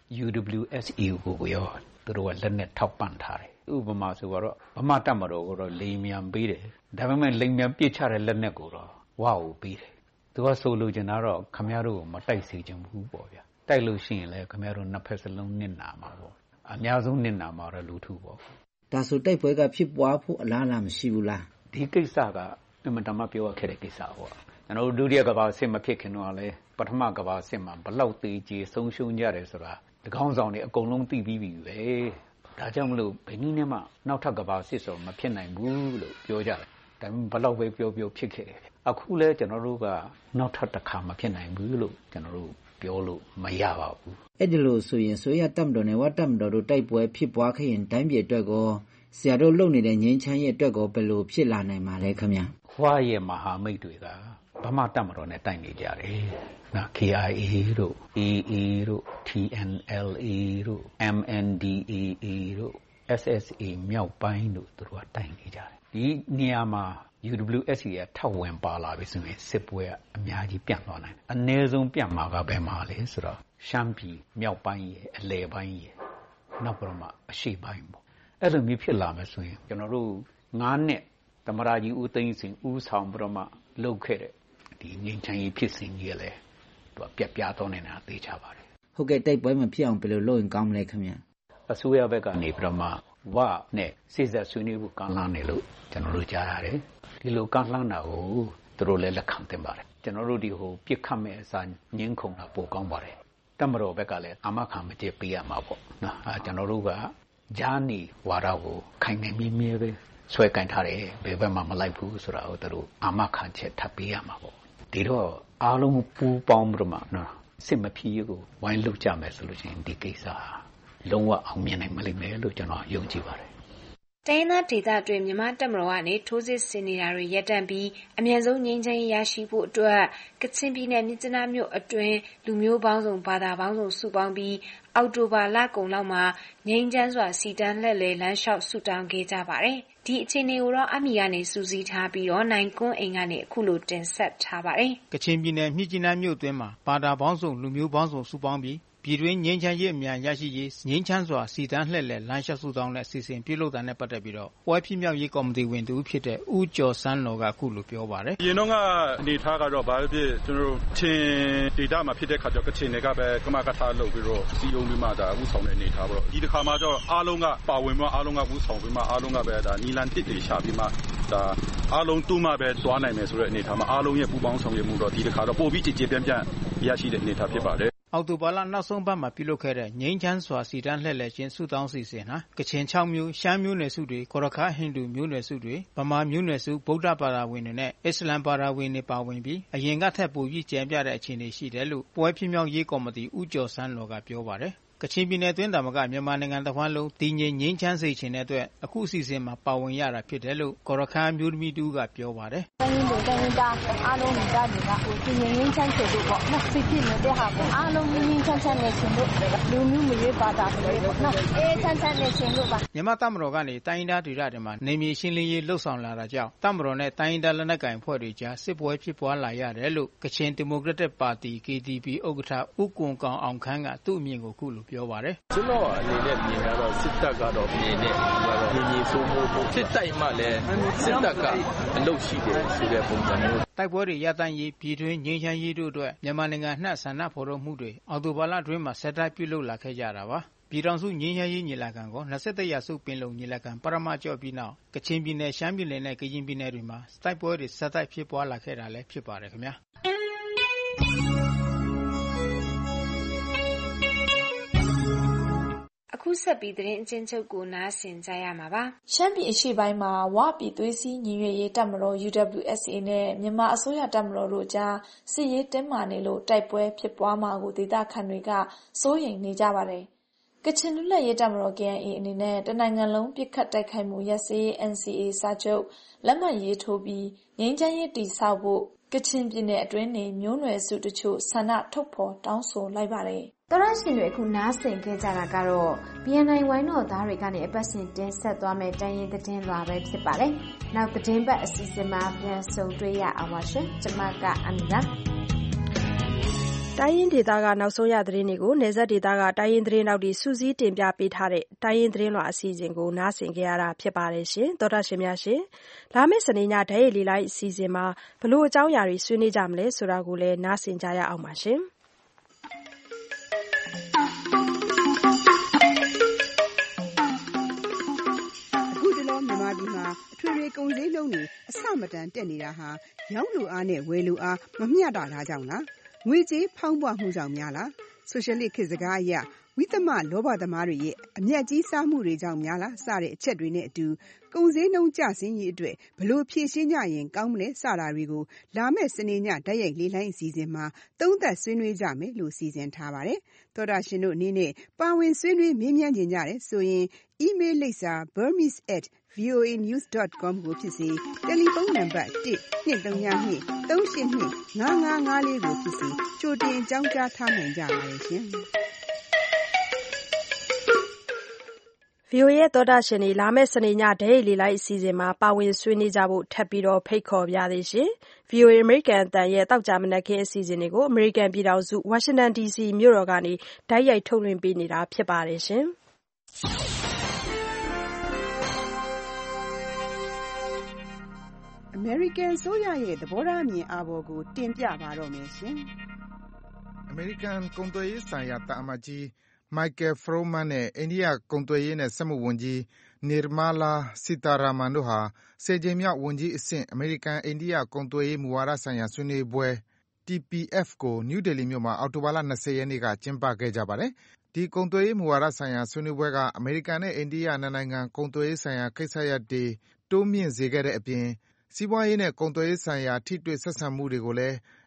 UWSA ကိုရောသူတို့ကလက်နက်ထောက်ပံ့ထားတယ်ဥပမာဆိုတော့ဗမာတပ်မတော်ကိုတော့လိမ်မြန်ပေးတယ်ဒါပေမဲ့လိမ်မြန်ပြစ်ချတဲ့လက်နက်ကိုတော့ဝါကိုပေးတယ်သူကဆိုလိုချင်တာတော့ခမရတို့ကိုမတိုက်စေချင်ဘူးပေါ့ဗျာတိုက်လို့ရှိရင်လည်းခမရတို့နှစ်ဖက်စလုံးနစ်နာမှာပေါ့အများဆုံးနစ်နာမှာတော့လူထုပေါ့ဒါဆိုတိုက်ပွဲကဖြစ်ပွားဖို့အလားအလာမရှိဘူးလားဒီကိစ္စကအမှန်တမ်းပြောရခဲ့တဲ့ကိစ္စပေါ့ကျွန်တော်တို့ဒုတိယကမ္ဘာစစ်မဖြစ်ခင်တော့လည်းပထမကမ္ဘာစစ်မှာဘလောက်သေးကြီးဆုံးရှုံးကြတယ်ဆိုတာဒီကောင်းဆောင်တွေအကုန်လုံးသိပြီးပြီပဲဒါကြောင့်မလို့ဘယ်နည်းနဲ့မှနောက်ထပ်ကမ္ဘာစစ်ဆိုမဖြစ်နိုင်ဘူးလို့ပြောကြတယ်ဒါပေမဲ့ဘလောက်ပဲပြောဖြစ်ခဲ့တယ်အခုလဲကျွန်တော်တို့ကနောက်ထပ်တစ်ခါမဖြစ်နိုင်ဘူးလို့ကျွန်တော်တို့ပြောလို့မရပါဘူးအဲ့ဒီလိုဆိုရင်ဆိုရတပ်မတော်နဲ့ဝတပ်မတော်တို့တိုက်ပွဲဖြစ်ပွားခဲ့ရင်တိုင်းပြည်အတွက်ကောဆရာတို့လုပ်နေတဲ့ငြိမ်းချမ်းရေးအတွက်ကောဘယ်လိုဖြစ်လာနိုင်မှာလဲခင်ဗျာဝါရဲ့မဟာမိတ်တွေကဗမာတပ်မတော်နဲ့တိုက်နေကြတယ်နော် KIA တို့ AA တို့ TNLA တို့ MNDAA တို့ SSA မြောက်ပိုင်းတို့သူတို့ကတိုက်နေကြတယ်ဒီနေရာမှာ UWSA ကထောက်ဝင်ပါလာပြီဆိုရင်စစ်ပွဲကအများကြီးပြန့်သွားနိုင်တယ်အနည်းဆုံးပြန့်မှာကဘယ်မှာလဲဆိုတော့ရှမ်းပြည်မြောက်ပိုင်းရဲ့အလယ်ပိုင်းရဲ့နောက်ပြီးတော့အရှေ့ပိုင်းပေါ့အဲ့လိုမျိုးဖြစ်လာမယ်ဆိုရင်ကျွန်တော်တို့9နှစ်သမရာကြီးဦးသိန်းစိန်ဦးဆောင်ပြီးတော့မှလှုပ်ခဲ့တဲ့ဒီငြိမ်းချမ်းရေးဖြစ်စဉ်ကြီးလည်းသူကပြက်ပြားသွားနေတာသိချပါတယ်ဟုတ်ကဲ့တိုက်ပွဲမဖြစ်အောင်ဘယ်လိုလုပ်ရင်ကောင်းမလဲခင်ဗျအစိုးရဘက်ကနေပြီးတော့မှဝနဲ့စိစက်ဆွေးနွေးဖို့ကမ်းလှမ်းနေလို့ကျွန်တော်တို့ကြားရတယ်ဒီလိုကမ်းလှမ်းတာကိုသူတို့လည်းလက်ခံသင့်ပါတယ်ကျွန်တော်တို့ဒီဟိုပြစ်ခတ်မဲ့အစားငင်းခုန်တာပိုကောင်းပါတယ်တမတော်ဘက်ကလည်းအမခံမကျပေးရမှာပေါ့နော်ကျွန်တော်တို့ကဂျာနီဝါဒကိုခိုင်နေမြဲမြဲပဲဆွဲကင်ထားတယ်ဘယ်ဘက်မှမလိုက်ဘူးဆိုတာကိုသူတို့အမခံချက်ထပ်ပေးရမှာပေါ့ဒီတော့အားလုံးပူးပေါင်းပြီးတော့မှနော်စစ်မဖြစ်ရေးကိုဝိုင်းလုပ်ကြမယ်ဆိုလို့ရှိရင်ဒီကိစ္စလုံးဝအောင်မြင်နိုင်မလိမ့်မယ်လို့ကျွန်တော်ယုံကြည်ပါတယ်တိုင်းသားဒေသတွင်မြန်မာတပ်မတော်ကနေထိုးစစ်ဆင်နေတာတွေရပ်တန့်ပြီးအမြန်ဆုံးငြိမ်းချမ်းရေးရရှိဖို့အတွက်ကချင်ပြည်နယ်မြစ်ကြီးနားမြို့အတွင်းလူမျိုးပေါင်းစုံဘာသာပေါင်းစုံစုပေါင်းပြီးအောက်တိုဘာလကုန်လောက်မှာငြိမ်းချမ်းစွာစီတန်းလှည့်လည်လမ်းလျှောက်ဆုတောင်းခဲ့ကြပါတယ်။ဒီအခြေအနေကိုတော့အမီကနေစူးစီးထားပြီးတော့နိုင်ကွန်းအိမ်ကနေအခုလိုတင်ဆက်ထားပါတယ်။ကချင်ပြည်နယ်မြစ်ကြီးနားမြို့အတွင်းမှာဘာသာပေါင်းစုံလူမျိုးပေါင်းစုံစုပေါင်းပြီးပြည်တွင်းငြိမ်းချမ်းရေးအမြန်ရရှိရေးငြိမ်းချမ်းစွာစီတန်းလှည့်လည်လမ်းလျှောက်ဆုတောင်းတဲ့အစီအစဉ်ပြုလုပ်တာနဲ့ပတ်သက်ပြီးတော့ပွဲဖြစ်မြောက်ရေးကော်မတီဝင်တူဖြစ်တဲ့ဦးကျော်စန်းတော်ကအခုလိုပြောပါတယ်။ရင်တော့ကအနေထားကတော့ဘာဖြစ်ကျွန်တော်တို့ချင်းဒေတာမှာဖြစ်တဲ့ခါကျတော့ကချင်တွေကပဲကမကထားလုပ်ပြီးတော့စီယုံပြီးမှဒါဥဆောင်တဲ့အနေထားပေါ့။ဒီတစ်ခါမှာကျတော့အားလုံးကပါဝင်မှအားလုံးကဥဆောင်ပြီးမှအားလုံးကပဲဒါနီလန်တစ်တွေရှာပြီးမှဒါအားလုံးတူးမှပဲတွားနိုင်မယ်ဆိုတဲ့အနေထားမှာအားလုံးရဲ့ပူးပေါင်းဆောင်ရွက်မှုတော့ဒီတစ်ခါတော့ပို့ပြီးကြည်ကြည်ပြန့်ပြန့်ရရှိတဲ့အနေထားဖြစ်ပါတယ်အောက်တိုဘာလနောက်ဆုံးပတ်မှာပြုလုပ်ခဲ့တဲ့ငြိမ်းချမ်းစွာစီတန်းလှည့်လည်ခြင်းဆုတောင်းစီစဉ်ဟာကချင်6မျိုးရှမ်းမျိုးနွယ်စုတွေကော်ရခါဟိန္ဒူမျိုးနွယ်စုတွေဗမာမျိုးနွယ်စုဗုဒ္ဓဘာသာဝင်တွေနဲ့အစ္စလမ်ဘာသာဝင်တွေပါဝင်ပြီးအရင်ကထက်ပိုပြီးကျယ်ပြန့်တဲ့အခြေအနေရှိတယ်လို့ပွဲဖြစ်မြောက်ရေးကော်မတီဦးကျော်စန်းတော်ကပြောပါတယ်ကချင်ပြည်နယ်တွင်းတာမကမြန်မာနိုင်ငံတစ်ဝန်းလုံးတည်ငြိမ်ငြိမ်းချမ်းစေချင်တဲ့အတွက်အခုအစီအစဉ်မှာပါဝင်ရတာဖြစ်တယ်လို့ကော်ရခါမျိုးသမီးတူကပြောပါတယ်။တိုင်းရင်းသားအားလုံးမိသားစုကတည်ငြိမ်ငြိမ်းချမ်းစေဖို့ပေါ့နော်စိတ်ဖြစ်နေတဲ့ဟာကိုအားလုံးငြိမ်းငြိမ်းချမ်းချမ်းနဲ့ရှင်လို့လူမျိုးမရွေးပါတာတွေပေါ့နော်အေးချမ်းချမ်းနဲ့ရှင်လို့ပါမြန်မာတပ်မတော်ကနေတိုင်းရင်းသားဒေသတွေမှာနေမြေရှင်းလင်းရေးလှုပ်ဆောင်လာတာကြောင့်တပ်မတော်နဲ့တိုင်းရင်းသားလက်နက်ကိုင်ဖွဲ့တွေကြားစစ်ပွဲဖြစ်ပွားလာရတယ်လို့ကချင်ဒီမိုကရက်တစ်ပါတီ KDP ဥက္ကဋ္ဌဦးကွန်ကောင်အောင်ခန်းကသူ့အမြင်ကိုခုလိုပြောပါတယ်ကျွန်တော်အနေနဲ့မြင်ရတော့စစ်တပ်ကတော့မြင်နေကတော့ညီဆိုးဖို့စစ်တိုက်မှလည်းစစ်တပ်ကအလုပ်ရှိတယ်ဆိုတဲ့ပုံစံမျိုးတိုက်ပွဲတွေရပ်တန့်ရေးပြည်တွင်းငြိမ်းချမ်းရေးတို့အတွက်မြန်မာနိုင်ငံနှံ့ဆန္ဒဖော်ထုတ်မှုတွေအော်တိုဘာလအတွင်းမှာဆက်တိုက်ပြုလုပ်လာခဲ့ကြတာပါပြည်ထောင်စုငြိမ်းချမ်းရေးညီလာခံကို21ရာစုပင်လုံညီလာခံပရမကျော်ပြီးနောက်ကချင်ပြည်နယ်ရှမ်းပြည်နယ်နဲ့ကရင်ပြည်နယ်တွေမှာတိုက်ပွဲတွေဆက်တိုက်ဖြစ်ပွားလာခဲ့တာလည်းဖြစ်ပါတယ်ခင်ဗျာအခုဆက်ပြီးသတင်းအချင်းချုပ်ကိုနားဆင်ကြရမှာပါ။ရှမ်းပြည်အရှေ့ပိုင်းမှာဝပြည်သွေးစည်းညီညွတ်ရေးတပ်မတော် UWSA နဲ့မြန်မာအစိုးရတပ်မတော်တို့ကြားစစ်ရေးတင်းမာနေလို့တိုက်ပွဲဖြစ်ပွားမှာကိုဒေသခံတွေကစိုးရိမ်နေကြပါတယ်။ကချင်လူလက်ရေးတပ်မတော် KIA အနေနဲ့တနိုင်ငံလုံးပစ်ခတ်တိုက်ခိုက်မှုရပ်စဲရေး NCA စာချုပ်လက်မှတ်ရေးထိုးပြီးငြိမ်းချမ်းရေးတည်ဆောက်ဖို့ကချင်ပြည်နယ်အတွင်းနေမျိုးနွယ်စုတချို့ဆန္ဒထုတ်ဖော်တောင်းဆိုလိုက်ပါတယ်။တော်ရရှင်တွေအခုနားဆင်ခဲ့ကြတာကတော့ BNI ဝိုင်းတော်သားတွေကနေအပတ်စဉ်တင်ဆက်သွားမယ့်တိုင်းရင်းသတင်းလွှာပဲဖြစ်ပါတယ်။နောက်သတင်းပတ်အစီအစဉ်မှာပြန်ဆုံတွေ့ရအောင်ပါရှင်။ကျွန်မကအမီပါ။တိုင်းရင်းဒေသကနောက်ဆုံးရသတင်းတွေကိုနယ်စပ်ဒေသကတိုင်းရင်းသတင်းနောက်တွေစူးစီးတင်ပြပေးထားတဲ့တိုင်းရင်းသတင်းလွှာအစီအစဉ်ကိုနားဆင်ကြရတာဖြစ်ပါတယ်ရှင်။သောတာရှင်များရှင်လာမယ့်စနေညဓာတ်ရိုက်လေးလိုက်အစီအစဉ်မှာဘလို့အကြောင်းအရာတွေဆွေးနွေးကြမလဲဆိုတာကိုလည်းနားဆင်ကြရအောင်ပါရှင်။မြန်မာပြည်မှာအထွေထွေကုန်စည်နှုန်းတွေအဆမတန်တက်နေတာဟာရောင်းလိုအားနဲ့ဝယ်လိုအားမမျှတာကြောင့်လားငွေကြေးဖောင်းပွမှုကြောင့်များလားဆိုရှယ်လစ်ခေတ်စကားအရဝိသမလောဘသမားတွေရဲ့အမျက်ကြီးစားမှုတွေကြောင့်များလားစတဲ့အချက်တွေနဲ့အတူကုန်စည်နှုန်းကျဆင်းရေးအတွက်ဘလို့ဖြည့်ရှင်းကြရင်ကောင်းမလဲစတာတွေကိုလာမယ့်စနေညဓာတ်ရိုက်လေးလိုင်းအစီအစဉ်မှာသုံးသပ်ဆွေးနွေးကြမယ်လို့စီစဉ်ထားပါတယ်။သောတာရှင်တို့အနေနဲ့ပါဝင်ဆွေးနွေးမေးမြန်းကြကြတယ်ဆိုရင် email လိပ်စာ burmese@voanews.com ကိုဖြစ်စေတယ်လီဖုန်းနံပါတ်12323825554ကိုဖြစ်စေကြိုတင်ကြောင်းကြားထားနိုင်ကြပါတယ်ရှင်။ VOA ရဲ့သောတာရှင်တွေလာမယ့်စနေညဓာတ်ရိုက်လေးလိုက်အစီအစဉ်မှာပါဝင်ဆွေးနွေးကြဖို့ထပ်ပြီးတော့ဖိတ်ခေါ်ပြသေးရှင်။ VOA အမေရိကန်အသံရဲ့တောက်ကြမနက်ခင်းအစီအစဉ်တွေကိုအမေရိကန်ပြည်ထောင်စုဝါရှင်တန် DC မြို့တော်ကနေဓာတ်ရိုက်ထုတ်လွှင့်ပေးနေတာဖြစ်ပါတယ်ရှင်။အမေရိကန်ဆိုရရဲ့သဘောထားအမြင်အာဘော်ကိုတင်ပြပါတော့မယ်ရှင်။အမေရိကန်ကုန်သွယ်ရေးဆိုင်ရာတာအမတ်ကြီးMichael Froman နဲ့အိန္ဒိယကုန်သွယ်ရေးနဲ့စက်မှုဝန်ကြီး Nirmala Sitharaman တို့ဟာ10ကြိမ်မြောက်ဝန်ကြီးအဆင့်အမေရိကန်-အိန္ဒိယကုန်သွယ်ရေးမူဝါဒဆိုင်ရာဆွေးနွေးပွဲ TPF ကိုနယူးဒေလီမြို့မှာအောက်တိုဘာလ20ရက်နေ့ကကျင်းပခဲ့ကြပါတယ်။ဒီကုန်သွယ်ရေးမူဝါဒဆိုင်ရာဆွေးနွေးပွဲကအမေရိကန်နဲ့အိန္ဒိယနှစ်နိုင်ငံကုန်သွယ်ရေးဆိုင်ရာကိစ္စရပ်တွေတိုးမြင့်စေခဲ့တဲ့အပြင်စီးပွားရေးနဲ့ကုန်သွယ်ရေးဆိုင်ရာထိတွေ့ဆက်ဆံမှုတွေကိုလည်း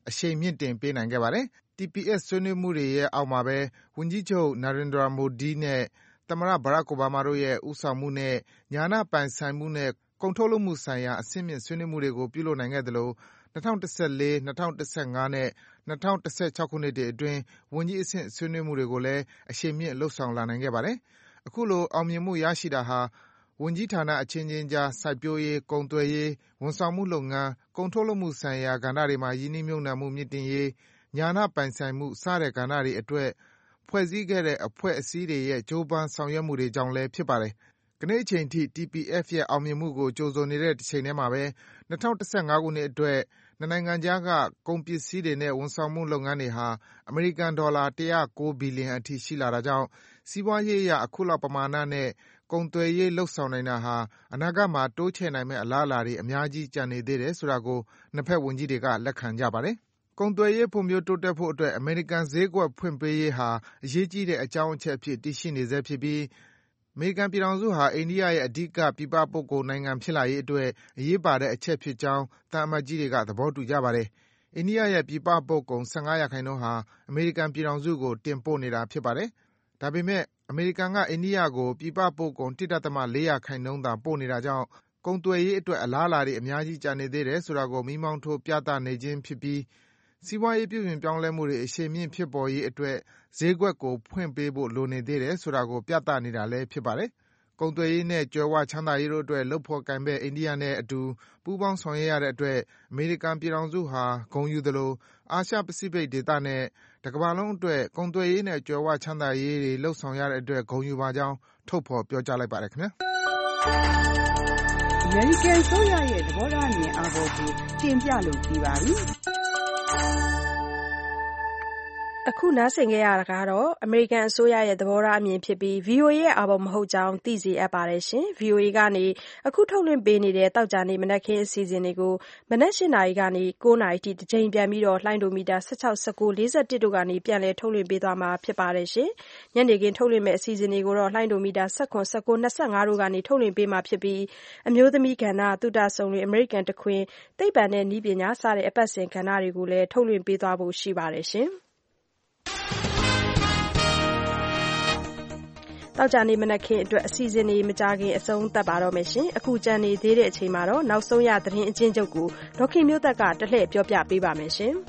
အရှိန်မြင့်တင်ပေးနိုင်ခဲ့ပါတယ်။ TPS ဆွေးနွေးမှုတွေရဲ့အောက်မှာပဲဝန်ကြီးချုပ် Narendra Modi နဲ့သမ္မတ Barack Obama တို့ရဲ့ဦးဆောင်မှုနဲ့ဉာဏပိုင်ဆိုင်မှုနဲ့ကုန်ထုတ်လုပ်မှုဆိုင်ရာအဆင့်မြင့်ဆွေးနွေးမှုတွေကိုပြုလုပ်နိုင်ခဲ့သလို2014, 2015နဲ့2016ခုနှစ်တွေအတွင်းဝန်ကြီးအဆင့်ဆွေးနွေးမှုတွေကိုလည်းအရှိန်မြင့်လုပ်ဆောင်လာနိုင်ခဲ့ပါတယ်။အခုလိုအောင်မြင်မှုရရှိတာဟာဝန်ကြီးဌာနအချင်းချင်းကြားစိုက်ပျိုးရေး၊ကုန်သွယ်ရေး၊ဝန်ဆောင်မှုလုပ်ငန်း၊ကုန်ထုတ်လုပ်မှုဆိုင်ရာကဏ္ဍတွေမှာရင်းနှီးမြှုပ်နှံမှုမြင့်တင်ရေး၊ဉာဏပိုင်ဆိုင်မှုစတဲ့ကဏ္ဍတွေအတွက်ဖွဲ့စည်းခဲ့တဲ့အဖွဲ့အစည်းတွေရဲ့ကြိုးပမ်းဆောင်ရွက်မှုတွေကြောင့်လည်းဖြစ်ပါတယ်။ကနေ့အချိန်ထိ TPF ရဲ့အောင်မြင်မှုကိုကြိုဆိုနေတဲ့တချိန်တည်းမှာပဲ2015ခုနှစ်အတွက်နှစ်နိုင်ငံကြားကကုန်ပစ္စည်းတွေနဲ့ဝန်ဆောင်မှုလုပ်ငန်းတွေဟာအမေရိကန်ဒေါ်လာ109ဘီလီယံအထိရှိလာတာကြောင့်စီးပွားရေးအရအခုလောက်ပမာဏနဲ့ကုန်သွယ်ရေးလုပ်ဆောင်နိုင်တာဟာအနာဂတ်မှာတိုးချဲ့နိုင်မယ့်အလားအလာတွေအများကြီးကျန်နေသေးတယ်ဆိုတာကိုနှစ်ဖက်ဝန်ကြီးတွေကလက်ခံကြပါတယ်။ကုန်သွယ်ရေးဖွံ့ဖြိုးတိုးတက်ဖို့အတွက်အမေရိကန်ဈေးကွက်ဖွင့်ပေးရေးဟာအရေးကြီးတဲ့အကြောင်းအချက်အဖြစ်တည်ရှိနေဆဲဖြစ်ပြီးအမေရိကန်ပြည်ထောင်စုဟာအိန္ဒိယရဲ့အဓိကပြည်ပပို့ကုန်နိုင်ငံဖြစ်လာရေးအတွက်အရေးပါတဲ့အချက်ဖြစ်ကြောင်းသံအမတ်ကြီးတွေကသဘောတူကြပါတယ်။အိန္ဒိယရဲ့ပြည်ပပို့ကုန်15%ဟာအမေရိကန်ပြည်ထောင်စုကိုတင်ပို့နေတာဖြစ်ပါတယ်။ဒါပေမဲ့အမေရိကန်ကအိန္ဒိယကိုပြည်ပပို့ကုန်1.4%သာပို့နေတာကြောင့်ကုန်သွယ်ရေးအတွက်အလားအလာတွေအများကြီးကျန်နေသေးတယ်ဆိုတာကိုမီးမောင်းထိုးပြသနေခြင်းဖြစ်ပြီးစီးပွားရေးပြုပြင်ပြောင်းလဲမှုတွေအရှိန်မြင့်ဖြစ်ပေါ်ရေးအတွက်ဈေးကွက်ကိုဖွင့်ပေးဖို့လိုနေသေးတယ်ဆိုတာကိုပြသနေတာလည်းဖြစ်ပါတယ်။ကုန်သွယ်ရေးနဲ့ကြွယ်ဝချမ်းသာရေးတို့အတွက်လုပ်ဖော်ကိုင်ဘက်အိန္ဒိယနဲ့အတူပူးပေါင်းဆောင်ရွက်ရတဲ့အတွက်အမေရိကန်ပြည်ထောင်စုဟာဂုဏ်ယူသလိုအာရှပစိဖိတ်ဒေသနဲ့တကမ္ဘာလုံးအတွက်ကုန်သွယ်ရေးနဲ့ကြွယ်ဝချမ်းသာရေးတွေလုပ်ဆောင်ရတဲ့အတွက်ဂုဏ်ယူပါကြောင်းထုတ်ဖော်ပြောကြားလိုက်ပါတယ်ခင်ဗျာ။အမေရိကန်ဆိုရရဲ့သဘောထားအမြင်အာဘော်ကိုတင်ပြလို့ပြီးပါပြီ။အခုနားဆင်ခဲ့ရတာကတော့အမေရိကန်အစိုးရရဲ့သဘောထားအမြင်ဖြစ်ပြီး VOA ရဲ့အာဘော်မဟုတ်ကြောင်းသိစေအပ်ပါတယ်ရှင်။ VOA ကနေအခုထုတ်လွှင့်ပေးနေတဲ့တောက်ကြနေမနက်ခင်းအစီအစဉ်တွေကိုမနက်၈နာရီကနေ9နာရီထိတစ်ချိန်ပြန်ပြီးတော့လှိုင်းဒိုမီတာ16, 19, 41တို့ကနေပြန်လည်ထုတ်လွှင့်ပေးသွားမှာဖြစ်ပါတယ်ရှင်။ညနေခင်းထုတ်လွှင့်မဲ့အစီအစဉ်တွေကိုတော့လှိုင်းဒိုမီတာ19, 19, 25တို့ကနေထုတ်လွှင့်ပေးမှာဖြစ်ပြီးအမျိုးသမီးကဏ္ဍ၊သုတဆုံတွေ၊အမေရိကန်တခွင်၊သိပ္ပံနဲ့နည်းပညာစတဲ့အပတ်စဉ်ကဏ္ဍတွေကိုလည်းထုတ်လွှင့်ပေးသွားဖို့ရှိပါတယ်ရှင်။တောက်ကြနေမနက်ခင်းအတွက်အစီအစဉ်တွေမကြခင်အဆုံးသတ်ပါတော့မယ်ရှင်။အခုကြံနေသေးတဲ့အချိန်မှာတော့နောက်ဆုံးရသတင်းအကျဉ်းချုပ်ကိုဒေါခင်မျိုးသက်ကတလှည့်ပြောပြပေးပါမယ်ရှင်။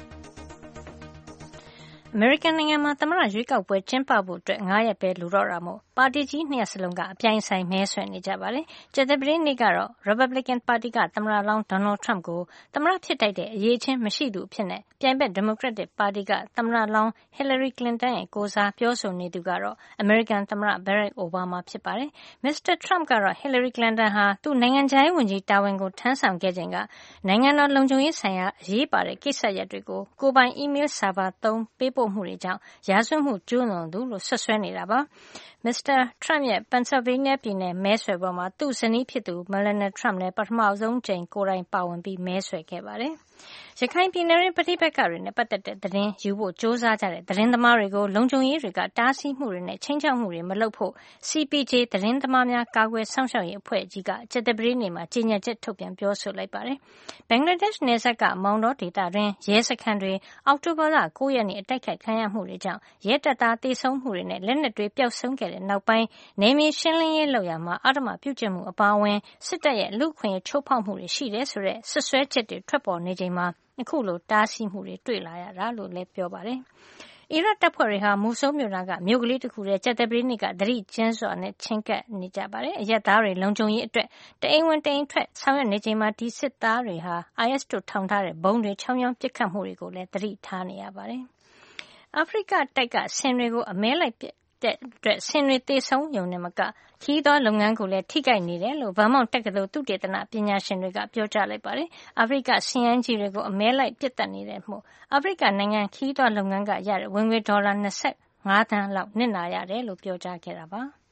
အမေရိကန်နိုင်ငံမှာသမ္မတရွေးကောက်ပွဲကျင်းပဖို့အတွက်9ရက်ပဲလိုတော့တာမို့ပါတီကြီး2ရပ်စလုံးကအပြိုင်ဆိုင်မဲဆွယ်နေကြပါတယ်။ကြာသပတေးနေ့ကတော့ Republican ပါတီကသမ္မတလောင်း Donald Trump ကိုသမ္မတဖြစ်ထိုက်တဲ့အရေးချင်းမရှိသူအဖြစ်နဲ့ပြိုင်ဘက် Democratic ပါတီကသမ္မတလောင်း Hillary Clinton ရဲ့ကိုယ်စားပြောဆိုနေသူကတော့ American သမ္မတ Barack Obama ဖြစ်ပါတယ်။ Mr. Trump ကတော့ Hillary Clinton ဟာသူနိုင်ငံခြားရေးဝန်ကြီးတာဝန်ကိုထမ်းဆောင်ခဲ့ချိန်ကနိုင်ငံတော်လုံခြုံရေးဆိုင်ရာအရေးပါတဲ့ကိစ္စရပ်တွေကိုကိုယ်ပိုင် email server သုံးပေးပို့မှုတွေကြောင့်ရာဇဝတ်မှုကျူးလွန်သူလို့ဆွဆွဲနေတာပါ။ Mr. Trump ရဲ့ Pennsylvania ပြည်နယ်မဲဆွယ်ပွဲမှာသူ့ဇနီးဖြစ်သူ Melania Trump လည်းပထမဆုံးအကြိမ်ကိုယ်တိုင်ပါဝင်ပြီးမဲဆွယ်ခဲ့ပါတယ်။ရခိုင်ပြည်နယ်တွင်းပဋိပက္ခတွေနဲ့ပတ်သက်တဲ့သတင်းယူဖို့ကြိုးစားကြတဲ့သတင်းသမားတွေကိုလုံခြုံရေးတွေကတားဆီးမှုတွေနဲ့ခြိမ်းခြောက်မှုတွေမလုပ်ဖို့ CPJ သတင်းသမားများကာကွယ်စောင့်ရှောက်ရေးအဖွဲ့ကြီးကကြာသပတေးနေ့မှာကြေညာချက်ထုတ်ပြန်ပြောဆိုလိုက်ပါတယ်။ဘင်္ဂလားဒေ့ရှ်နယ်စပ်ကမောင်တောဒေသတွင်းရဲစခန်းတွေအောက်တိုဘာလ9ရက်နေ့အတိုက်ခိုက်ခံရမှုတွေကြောင့်ရဲတပ်သားသေဆုံးမှုတွေနဲ့လက်နက်တွေပျောက်ဆုံးခဲ့တဲ့နောက်ပိုင်းနယ်မြေရှင်းလင်းရေးလုပ်ရာမှာအဓမ္မပြုကျင့်မှုအပါအဝင်စစ်တပ်ရဲ့လူ့အခွင့်အရေးချိုးဖောက်မှုတွေရှိတယ်ဆိုတဲ့စွပ်စွဲချက်တွေထွက်ပေါ်နေချိန်မှာအခုလိုတားဆီးမှုတွေတွေ့လာရတာလို့လည်းပြောပါတယ်။အီရတ်တပ်ဖွဲ့တွေဟာမူဆိုးမြို့နာကမြို့ကလေးတစ်ခုထဲကြာသပတေးနေ့ကသတိကျင်းစွာနဲ့ချင်းကပ်နေကြပါတယ်။အရက်သားတွေလုံခြုံရေးအတွက်တအိမ်ဝင်တအိမ်ထွက်ဆောင်ရွက်နေချိန်မှာဒီစစ်သားတွေဟာ IS တို့ထောင်ထားတဲ့ဘုံတွေချောင်းချောင်းပစ်ခတ်မှုတွေကိုလည်းသတိထားနေရပါတယ်။အာဖရိကတိုက်ကဆင်တွေကိုအမဲလိုက်တဲ့အတွက်ဆင်တွေသေဆုံးရုံနဲ့မကခီးသွွားလုပ်ငန်းကိုလည်းထိခိုက်နေတယ်လို့ Vermont တက္ကသိုလ်သုတေသနပညာရှင်တွေကပြောကြားလိုက်ပါတယ်။အာဖရိကဆင်ရိုင်းကြီးတွေကိုအမဲလိုက်ပစ်တက်နေတဲ့မှုအာဖရိကနိုင်ငံခီးသွွားလုပ်ငန်းကရတဲ့ဝင်ငွေဒေါ်လာ25 သန်းလောက်နစ်နာရတယ်လို့ပြောကြားခဲ့တာပါ။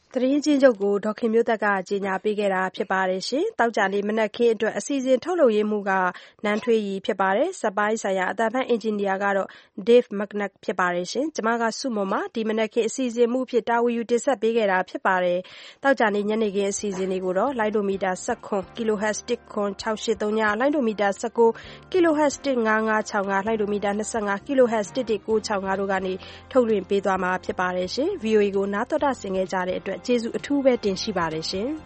သတင်းချင်းချုပ်ကိုဒေါခင်မျိုးသက်ကကြေညာပေးခဲ့တာဖြစ်ပါတယ်ရှင်။တောက်ကြနေ့မနက်ခင်းအတွက်အစီအစဉ်ထုတ်လုပ်ရေးမှုကနန်းထွေးရီဖြစ်ပါတယ်။စပိုင်းဆိုင်ရာအတန်ဖန်အင်ဂျင်နီယာကတော့ Dave McNabb ဖြစ်ပါတယ်ရှင်။ကျွန်မကစုမွန်မှာဒီမနက်ခင်းအစီအစဉ်မှုဖြစ်တာဝန်ယူတင်ဆက်ပေးခဲ့တာဖြစ်ပါတယ်။တောက်ကြနေ့ညနေခင်းအစီအစဉ်တွေကိုတော့လိုင်းဒိုမီတာ19 kHz 10683လိုင်းဒိုမီတာ19 kHz 15565လိုင်းဒိုမီတာ25 kHz 11965တို့ကနေထုတ်လွှင့်ပေးသွားမှာဖြစ်ပါတယ်ရှင်။ VOA ကိုနားတော်တာဆင်ခဲ့ကြတဲ့အတွက်ကျေးဇူးအထူးပဲတင်ရှိပါတယ်ရှင်။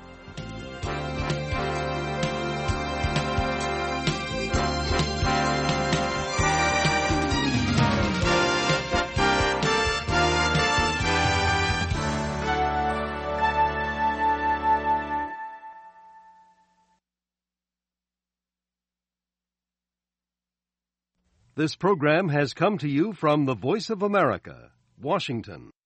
This program has come to you from the Voice of America, Washington.